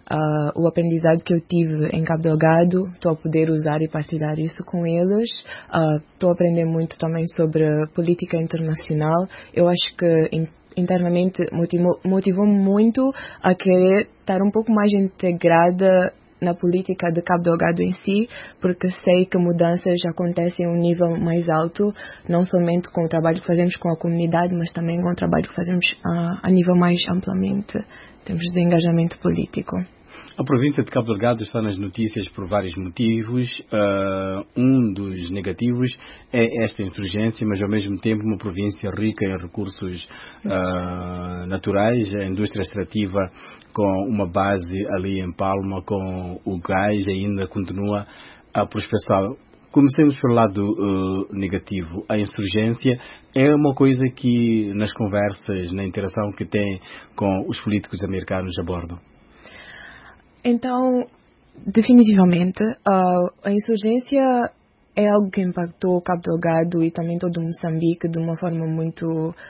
uh, o aprendizado que eu tive em Cabo Delgado, estou a poder usar e partilhar isso com eles. Estou uh, a aprender muito também sobre política internacional. Eu acho que in, internamente motivou, motivou-me muito a querer estar um pouco mais integrada na política de Cabo Delgado em si, porque sei que mudanças acontecem a um nível mais alto, não somente com o trabalho que fazemos com a comunidade, mas também com o trabalho que fazemos a, a nível mais amplamente, em termos de engajamento político. A província de Cabo Delgado está nas notícias por vários motivos. Uh, um dos negativos é esta insurgência, mas ao mesmo tempo uma província rica em recursos uh, naturais, a indústria extrativa com uma base ali em Palma, com o gás ainda continua a prosperar. Comecemos pelo lado uh, negativo. A insurgência é uma coisa que nas conversas, na interação que tem com os políticos americanos abordam. Então, definitivamente, uh, a insurgência é algo que impactou Cabo Delgado e também todo Moçambique de uma forma muito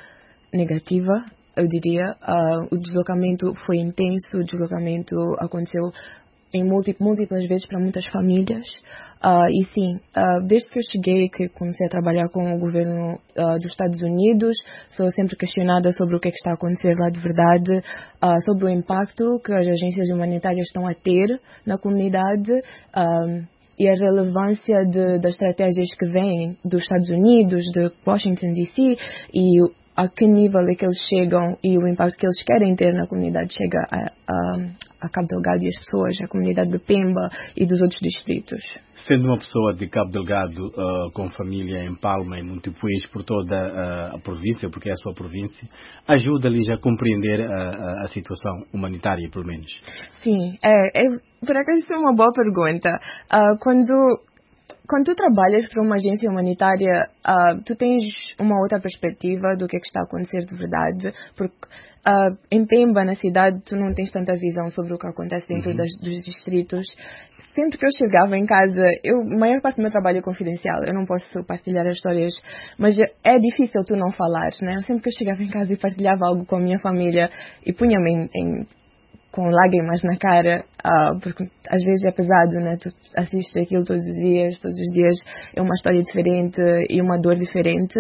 negativa, eu diria. Uh, o deslocamento foi intenso, o deslocamento aconteceu em múltiplas vezes para muitas famílias. Uh, e sim, uh, desde que eu cheguei, que comecei a trabalhar com o governo uh, dos Estados Unidos, sou sempre questionada sobre o que, é que está a acontecer lá de verdade, uh, sobre o impacto que as agências humanitárias estão a ter na comunidade uh, e a relevância de, das estratégias que vêm dos Estados Unidos, de Washington D C, e a que nível é que eles chegam e o impacto que eles querem ter na comunidade chega a, a, a Cabo Delgado e as pessoas, a comunidade de Pemba e dos outros distritos. Sendo uma pessoa de Cabo Delgado uh, com família em Palma e Montepuez por toda uh, a província, porque é a sua província, ajuda-lhes a compreender a, a, a situação humanitária, pelo menos? Sim, é, é, por acaso isso é uma boa pergunta. Uh, quando... Quando tu trabalhas para uma agência humanitária, uh, tu tens uma outra perspectiva do que é que está a acontecer de verdade, porque uh, em Pemba, na cidade, tu não tens tanta visão sobre o que acontece dentro uhum. das, dos distritos. Sempre que eu chegava em casa, eu, a maior parte do meu trabalho é confidencial, eu não posso partilhar as histórias, mas é difícil tu não falares, né? Sempre que eu chegava em casa e partilhava algo com a minha família e punha-me em, em com lágrimas na cara, uh, porque às vezes é pesado, né? Tu assistes aquilo todos os dias, todos os dias é uma história diferente e uma dor diferente.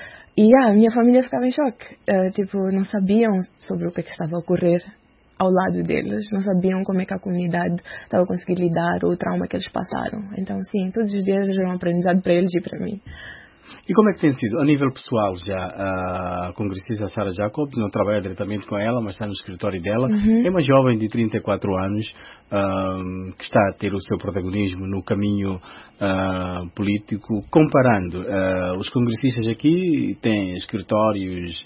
E ah, a minha família ficava em choque. Uh, tipo, não sabiam sobre o que, é que estava a ocorrer ao lado deles, não sabiam como é que a comunidade estava a conseguir lidar ou o trauma que eles passaram. Então, sim, todos os dias era um aprendizado para eles e para mim. E como é que tem sido? A nível pessoal, já a congressista Sarah Jacobs, não trabalha diretamente com ela, mas está no escritório dela. Uhum. É uma jovem de trinta e quatro anos um, que está a ter o seu protagonismo no caminho uh, político. Comparando, uh, os congressistas aqui têm escritórios,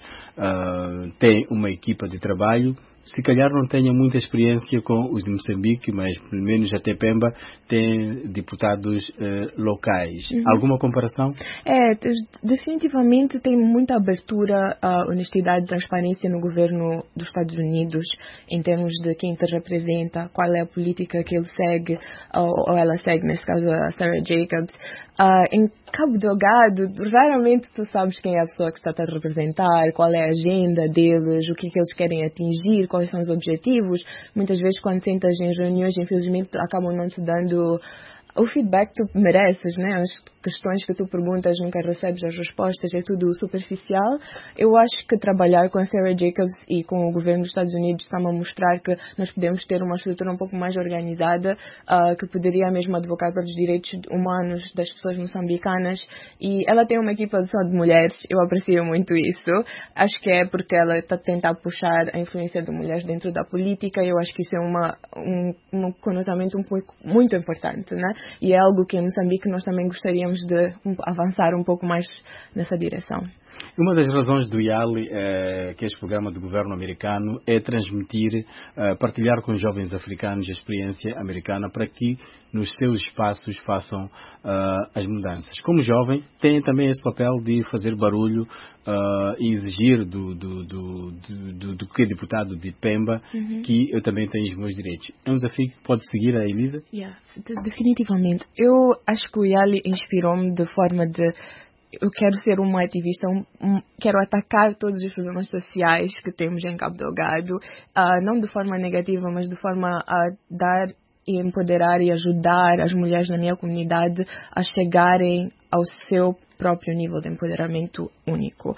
uh, têm uma equipa de trabalho. Se calhar não tenham muita experiência com os de Moçambique, mas pelo menos até Pemba tem deputados uh, locais. Uhum. Alguma comparação? É, definitivamente tem muita abertura à honestidade e transparência no governo dos Estados Unidos, em termos de quem te representa, qual é a política que ele segue, ou, ou ela segue, neste caso a Sarah Jacobs. Uh, em Cabo Delgado, raramente tu sabes quem é a pessoa que está a te representar, qual é a agenda deles, o que, é que eles querem atingir, quais são os objetivos. Muitas vezes quando sentas em reuniões, infelizmente acabam não te dando o feedback que tu mereces, né? As questões que tu perguntas nunca recebes as respostas, é tudo superficial. Eu acho que trabalhar com a Sarah Jacobs e com o governo dos Estados Unidos está-me a mostrar que nós podemos ter uma estrutura um pouco mais organizada, uh, que poderia mesmo advocar pelos direitos humanos das pessoas moçambicanas. E ela tem uma equipa só de mulheres, eu aprecio muito isso. Acho que é porque ela está a tentar puxar a influência de mulheres dentro da política, e eu acho que isso é uma, um, um conotamento um pouco, muito importante, né? E é algo que em Moçambique nós também gostaríamos de avançar um pouco mais nessa direção. Uma das razões do I A L I, eh, que é este programa do governo americano, é transmitir, eh, partilhar com os jovens africanos a experiência americana para que nos seus espaços façam uh, as mudanças. Como jovem, tem também esse papel de fazer barulho uh, e exigir do, do, do, do, do, do que é deputado de Pemba, uhum. que eu também tenho os meus direitos. É um desafio que pode seguir a Elisa? Yeah, definitivamente. Eu acho que o I A L I inspirou-me de forma de eu quero ser uma ativista, um, um, quero atacar todos os problemas sociais que temos em Cabo Delgado, uh, não de forma negativa, mas de forma a dar e empoderar e ajudar as mulheres na minha comunidade a chegarem ao seu próprio nível de empoderamento único.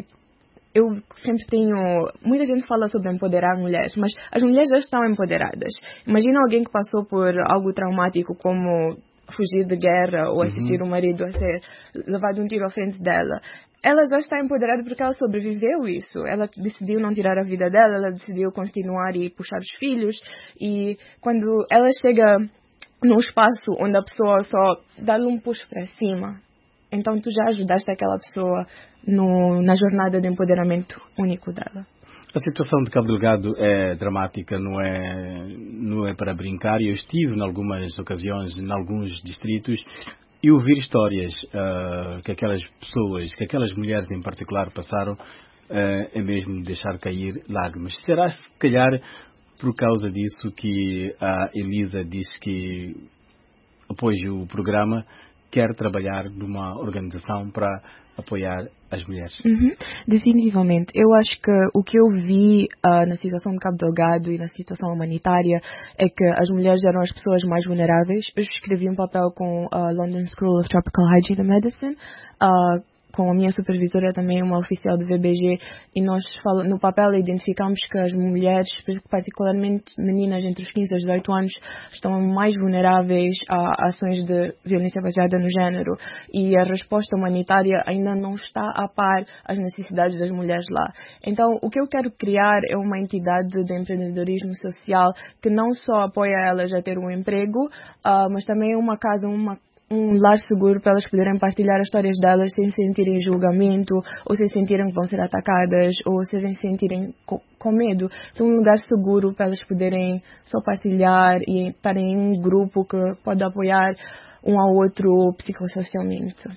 Eu sempre tenho... Muita gente fala sobre empoderar mulheres, mas as mulheres já estão empoderadas. Imagina alguém que passou por algo traumático como fugir de guerra ou assistir uhum. o marido a ser levado um tiro à frente dela. Ela já está empoderada porque ela sobreviveu isso. Ela decidiu não tirar a vida dela, ela decidiu continuar e puxar os filhos. E quando ela chega num espaço onde a pessoa só dá-lhe um puxo para cima, então tu já ajudaste aquela pessoa no, na jornada de empoderamento único dela. A situação de Cabo Delgado é dramática, não é, não é para brincar. Eu estive em algumas ocasiões, em alguns distritos, e ouvir histórias uh, que aquelas pessoas, que aquelas mulheres em particular passaram, uh, é mesmo deixar cair lágrimas. Será se calhar por causa disso que a Elisa diz que, após o programa, quer trabalhar numa organização para apoiar as mulheres? Uhum. Definitivamente. Eu acho que o que eu vi uh, na situação de Cabo Delgado e na situação humanitária é que as mulheres eram as pessoas mais vulneráveis. Eu escrevi um papel com a London School of Tropical Hygiene and Medicine, uh, com a minha supervisora também, uma oficial do V B G, e nós no papel identificamos que as mulheres, particularmente meninas entre os quinze e os dezoito anos, estão mais vulneráveis a ações de violência baseada no género, e a resposta humanitária ainda não está a par às necessidades das mulheres lá. Então, o que eu quero criar é uma entidade de empreendedorismo social que não só apoia elas a ter um emprego, uh, mas também uma casa, uma um lar seguro para elas poderem partilhar as histórias delas sem sentirem julgamento, ou sem sentirem que vão ser atacadas, ou sem sentirem co com medo. Então, um lugar seguro para elas poderem só partilhar e estarem em um grupo que pode apoiar um ao outro psicossocialmente.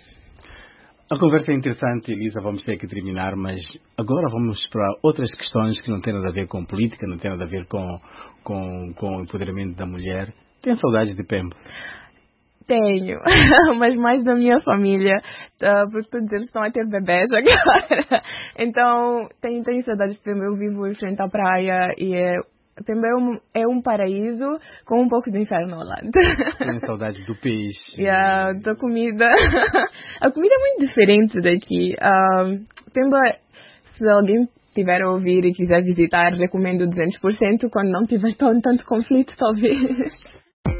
A conversa é interessante, Elisa, vamos ter que terminar, mas agora vamos para outras questões que não têm nada a ver com política, não têm nada a ver com, com, com o empoderamento da mulher. Tem saudades de Pemba? Tenho, mas mais da minha família, uh, porque todos eles estão a ter bebês agora. Então, tenho, tenho saudades de Pemba. Eu vivo em frente à praia e é, Pemba é um, é um paraíso com um pouco de inferno ao lado. Tenho saudades do peixe. Yeah, da comida. A comida é muito diferente daqui. Uh, Pemba, se alguém tiver a ouvir e quiser visitar, recomendo duzentos por cento quando não tiver tão, tanto conflito, talvez.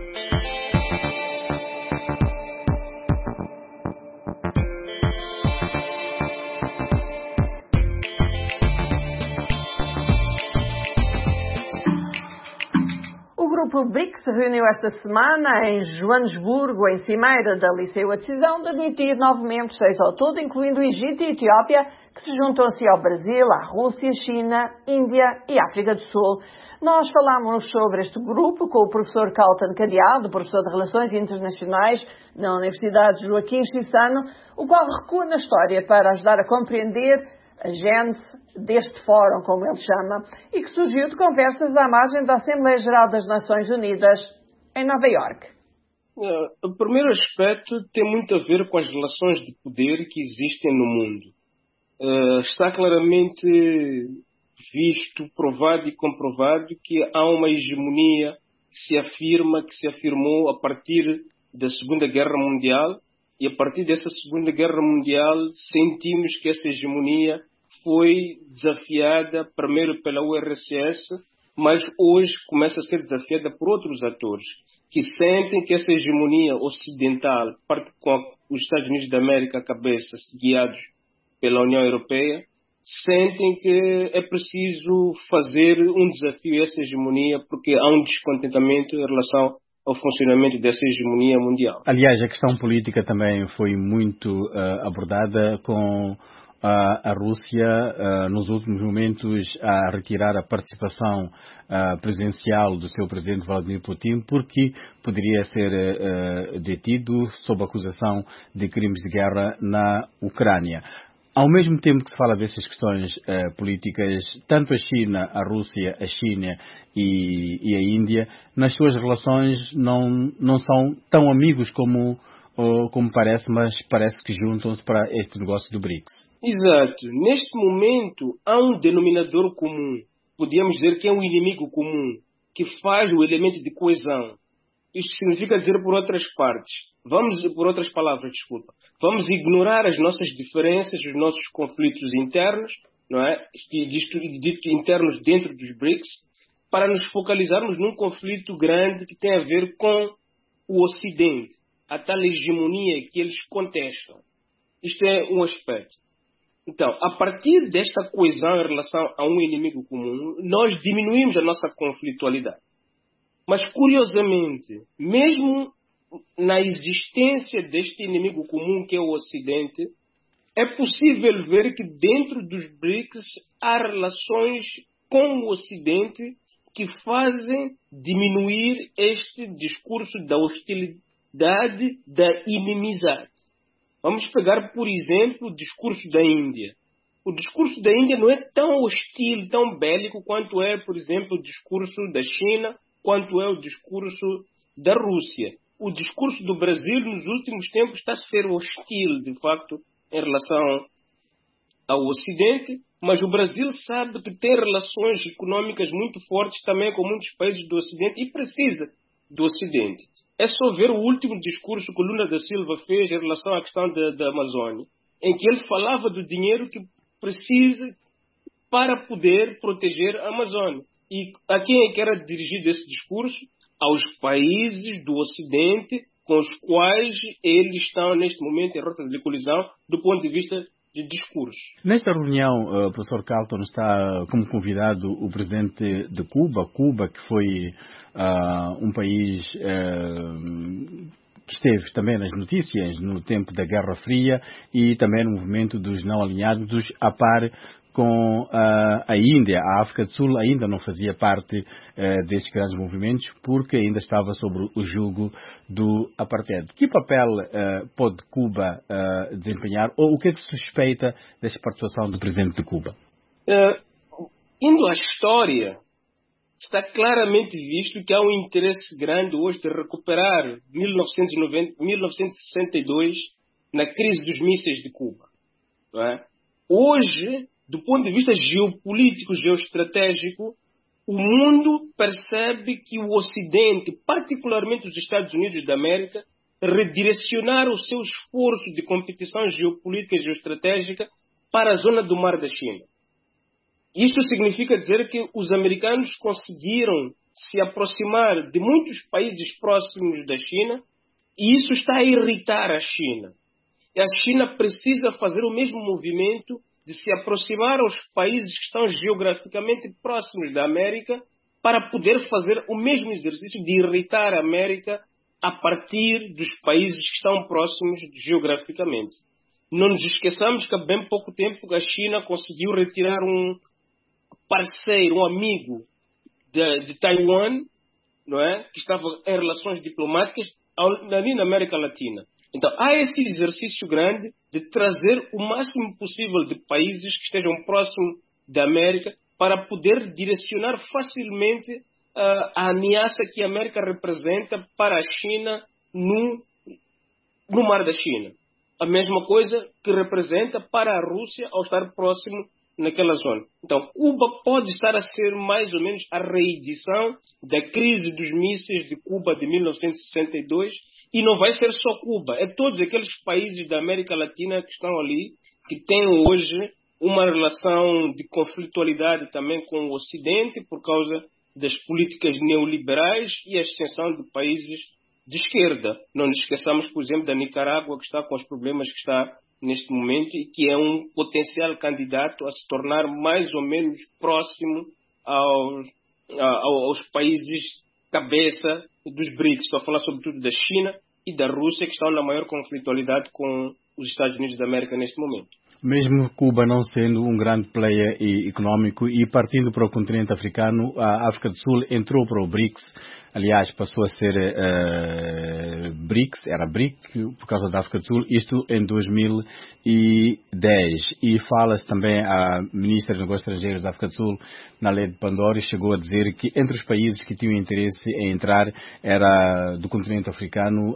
O grupo B R I C se reuniu esta semana em Joanesburgo, em Cimeira da Liceu, a decisão de admitir nove membros, seis ao todo, incluindo o Egito e a Etiópia, que se juntam-se ao Brasil, à Rússia, China, Índia e África do Sul. Nós falámos sobre este grupo com o professor Carlton Cadeado, professor de Relações Internacionais na Universidade Joaquim Chissano, o qual recua na história para ajudar a compreender a gênese deste fórum, como ele chama, e que surgiu de conversas à margem da Assembleia Geral das Nações Unidas em Nova Iorque. O primeiro aspecto tem muito a ver com as relações de poder que existem no mundo. Está claramente visto, provado e comprovado que há uma hegemonia que se afirma, que se afirmou a partir da Segunda Guerra Mundial, e a partir dessa Segunda Guerra Mundial sentimos que essa hegemonia foi desafiada primeiro pela U R S S, mas hoje começa a ser desafiada por outros atores que sentem que essa hegemonia ocidental, com os Estados Unidos da América à cabeça, guiados pela União Europeia, sentem que é preciso fazer um desafio a essa hegemonia porque há um descontentamento em relação ao funcionamento dessa hegemonia mundial. Aliás, a questão política também foi muito uh, abordada com a, a Rússia uh, nos últimos momentos a retirar a participação uh, presidencial do seu presidente Vladimir Putin porque poderia ser uh, detido sob acusação de crimes de guerra na Ucrânia. Ao mesmo tempo que se fala dessas questões uh, políticas, tanto a China, a Rússia, a China e, e a Índia, nas suas relações não, não são tão amigos como ou como parece, mas parece que juntam-se para este negócio do BRICS. Exato. Neste momento, há um denominador comum. Podíamos dizer que é um inimigo comum, que faz o elemento de coesão. Isto significa dizer, por outras partes, vamos, por outras palavras, desculpa, vamos ignorar as nossas diferenças, os nossos conflitos internos, não é? Dito internos dentro dos BRICS, para nos focalizarmos num conflito grande que tem a ver com o Ocidente, a tal hegemonia que eles contestam. Isto é um aspecto. Então, a partir desta coesão em relação a um inimigo comum, nós diminuímos a nossa conflitualidade. Mas, curiosamente, mesmo na existência deste inimigo comum que é o Ocidente, é possível ver que dentro dos BRICS há relações com o Ocidente que fazem diminuir este discurso da hostilidade, da inimizade. Vamos pegar, por exemplo, o discurso da Índia. O discurso da Índia não é tão hostil, tão bélico quanto é, por exemplo, o discurso da China, quanto é o discurso da Rússia. O discurso do Brasil, nos últimos tempos, está a ser hostil, de facto, em relação ao Ocidente, mas o Brasil sabe que tem relações econômicas muito fortes também com muitos países do Ocidente e precisa do Ocidente. É só ver o último discurso que o Lula da Silva fez em relação à questão da, da Amazônia, em que ele falava do dinheiro que precisa para poder proteger a Amazônia. E a quem é que era dirigido esse discurso? Aos países do Ocidente com os quais eles estão neste momento em rota de colisão do ponto de vista de discurso. Nesta reunião, o professor Carlton, está como convidado o presidente de Cuba, Cuba que foi uh, um país uh, que esteve também nas notícias no tempo da Guerra Fria e também no movimento dos não alinhados, a par com uh, a Índia. A África do Sul ainda não fazia parte uh, destes grandes movimentos porque ainda estava sob o jugo do apartheid. Que papel uh, pode Cuba uh, desempenhar ou o que é que se suspeita desta participação do presidente de Cuba? Uh, indo à história, está claramente visto que há um interesse grande hoje de recuperar mil novecentos e noventa, mil novecentos e sessenta e dois na crise dos mísseis de Cuba. Não é? Hoje, do ponto de vista geopolítico, geoestratégico, o mundo percebe que o Ocidente, particularmente os Estados Unidos da América, redirecionaram o seu esforço de competição geopolítica e geoestratégica para a zona do Mar da China. Isto significa dizer que os americanos conseguiram se aproximar de muitos países próximos da China e isso está a irritar a China. E a China precisa fazer o mesmo movimento de se aproximar aos países que estão geograficamente próximos da América para poder fazer o mesmo exercício de irritar a América a partir dos países que estão próximos geograficamente. Não nos esqueçamos que há bem pouco tempo a China conseguiu retirar um parceiro, um amigo de, de Taiwan, não é? Que estava em relações diplomáticas ali na América Latina. Então, há esse exercício grande de trazer o máximo possível de países que estejam próximos da América para poder direcionar facilmente uh, a ameaça que a América representa para a China no, no Mar da China. A mesma coisa que representa para a Rússia ao estar próximo naquela zona. Então, Cuba pode estar a ser mais ou menos a reedição da crise dos mísseis de Cuba de mil novecentos e sessenta e dois e não vai ser só Cuba, é todos aqueles países da América Latina que estão ali, que têm hoje uma relação de conflitualidade também com o Ocidente por causa das políticas neoliberais e a extensão de países de esquerda. Não nos esqueçamos, por exemplo, da Nicarágua, que está com os problemas que está neste momento e que é um potencial candidato a se tornar mais ou menos próximo aos, aos países cabeça dos BRICS. Estou a falar sobretudo da China e da Rússia, que estão na maior conflitualidade com os Estados Unidos da América neste momento. Mesmo Cuba não sendo um grande player económico e partindo para o continente africano, a África do Sul entrou para o BRICS, aliás passou a ser uh, BRICS, era BRIC por causa da África do Sul, isto em dois mil e dez. E fala-se também, a Ministra dos Negócios Estrangeiros da África do Sul, Naledi Pandor, chegou a dizer que entre os países que tinham interesse em entrar era do continente africano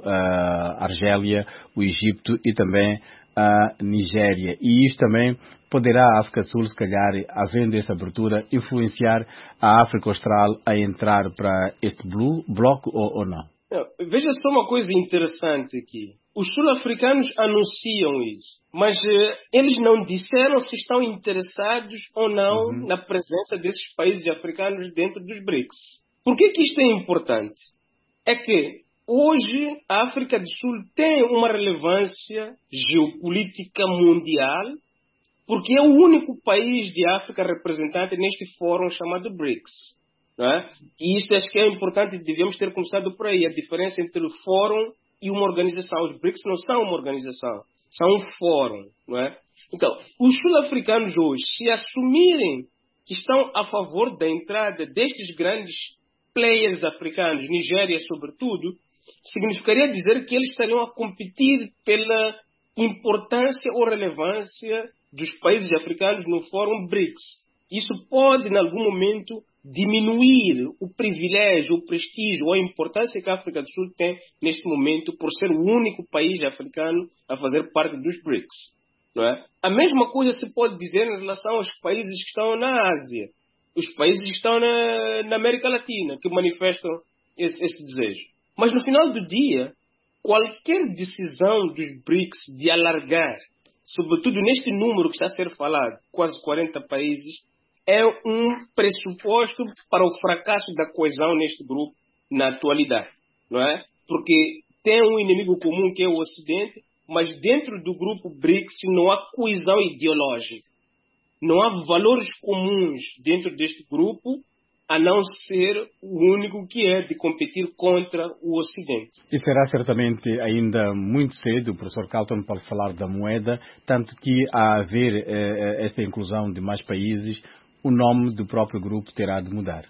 a Argélia, o Egito e também a Nigéria. E isto também poderá a África do Sul, se calhar, havendo esta abertura, influenciar a África Austral a entrar para este bloco ou, ou não? Veja só uma coisa interessante aqui. Os sul-africanos anunciam isso, mas uh, eles não disseram se estão interessados ou não uhum. na presença desses países africanos dentro dos BRICS. Por que que isto é importante? É que hoje, a África do Sul tem uma relevância geopolítica mundial, porque é o único país de África representante neste fórum chamado BRICS. Não é? E isto acho que é importante, devemos ter começado por aí, a diferença entre o fórum e uma organização. Os BRICS não são uma organização, são um fórum. Não é? Então, os sul-africanos hoje, se assumirem que estão a favor da entrada destes grandes players africanos, Nigéria sobretudo, significaria dizer que eles estariam a competir pela importância ou relevância dos países africanos no Fórum BRICS. Isso pode, em algum momento, diminuir o privilégio, o prestígio ou a importância que a África do Sul tem neste momento por ser o único país africano a fazer parte dos BRICS. Não é? A mesma coisa se pode dizer em relação aos países que estão na Ásia, os países que estão na, na América Latina, que manifestam esse, esse desejo. Mas no final do dia, qualquer decisão dos BRICS de alargar, sobretudo neste número que está a ser falado, quase quarenta países, é um pressuposto para o fracasso da coesão neste grupo na atualidade, não é? Porque tem um inimigo comum que é o Ocidente, mas dentro do grupo BRICS não há coesão ideológica. Não há valores comuns dentro deste grupo, a não ser o único que é de competir contra o Ocidente. E será certamente ainda muito cedo, o professor Calton pode falar da moeda, tanto que a haver eh, esta inclusão de mais países, o nome do próprio grupo terá de mudar.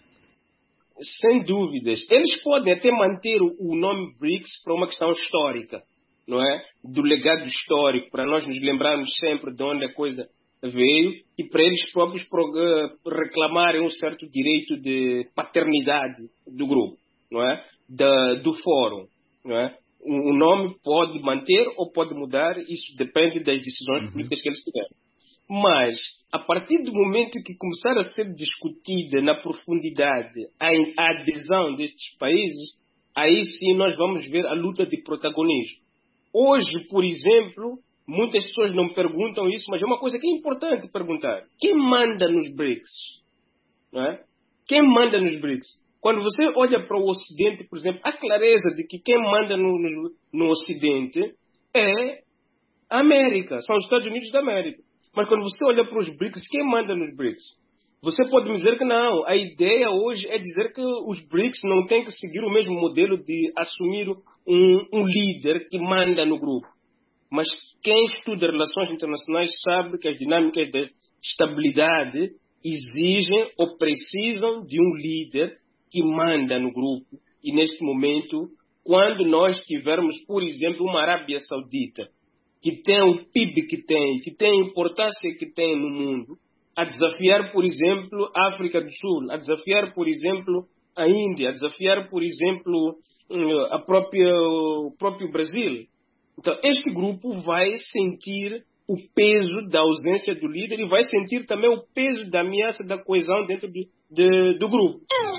Sem dúvidas. Eles podem até manter o nome BRICS para uma questão histórica, não é? Do legado histórico, para nós nos lembrarmos sempre de onde a coisa veio e para eles próprios reclamarem um certo direito de paternidade do grupo, não é? Da, do fórum, não é? O nome pode manter ou pode mudar, isso depende das decisões uhum. políticas que eles tiverem. Mas, a partir do momento que começar a ser discutida na profundidade a, a adesão destes países, aí sim nós vamos ver a luta de protagonismo. Hoje, por exemplo, muitas pessoas não perguntam isso, mas é uma coisa que é importante perguntar. Quem manda nos BRICS? Não é? Quem manda nos BRICS? Quando você olha para o Ocidente, por exemplo, há clareza de que quem manda no, no, no Ocidente é a América, são os Estados Unidos da América. Mas quando você olha para os BRICS, quem manda nos BRICS? Você pode me dizer que não. A ideia hoje é dizer que os BRICS não têm que seguir o mesmo modelo de assumir um, um líder que manda no grupo. Mas quem estuda relações internacionais sabe que as dinâmicas de estabilidade exigem ou precisam de um líder que manda no grupo. E neste momento, quando nós tivermos, por exemplo, uma Arábia Saudita, que tem o P I B que tem, que tem a importância que tem no mundo, a desafiar, por exemplo, a África do Sul, a desafiar, por exemplo, a Índia, a desafiar, por exemplo, a própria, o próprio Brasil. Então, este grupo vai sentir o peso da ausência do líder e vai sentir também o peso da ameaça da coesão dentro de, de, do grupo.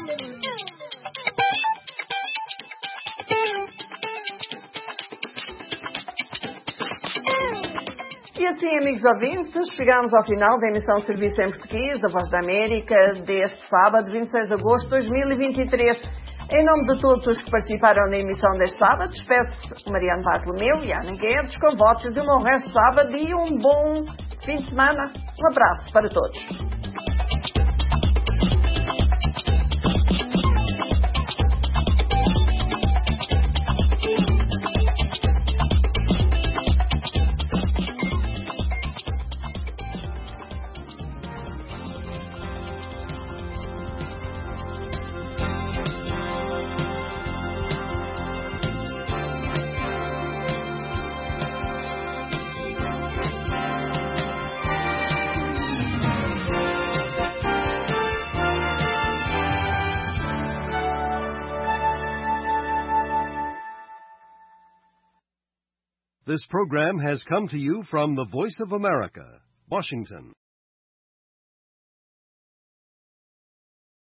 E assim, amigos ouvintes, chegamos ao final da emissão de Serviço em Português da Voz da América deste sábado, vinte e seis de agosto de dois mil e vinte e três. Em nome de todos os que participaram na emissão deste sábado, despeço Mariano Bartolomeu e Ana Guedes com votos de um bom resto de sábado e um bom fim de semana. Um abraço para todos. This program has come to you from the Voice of America, Washington.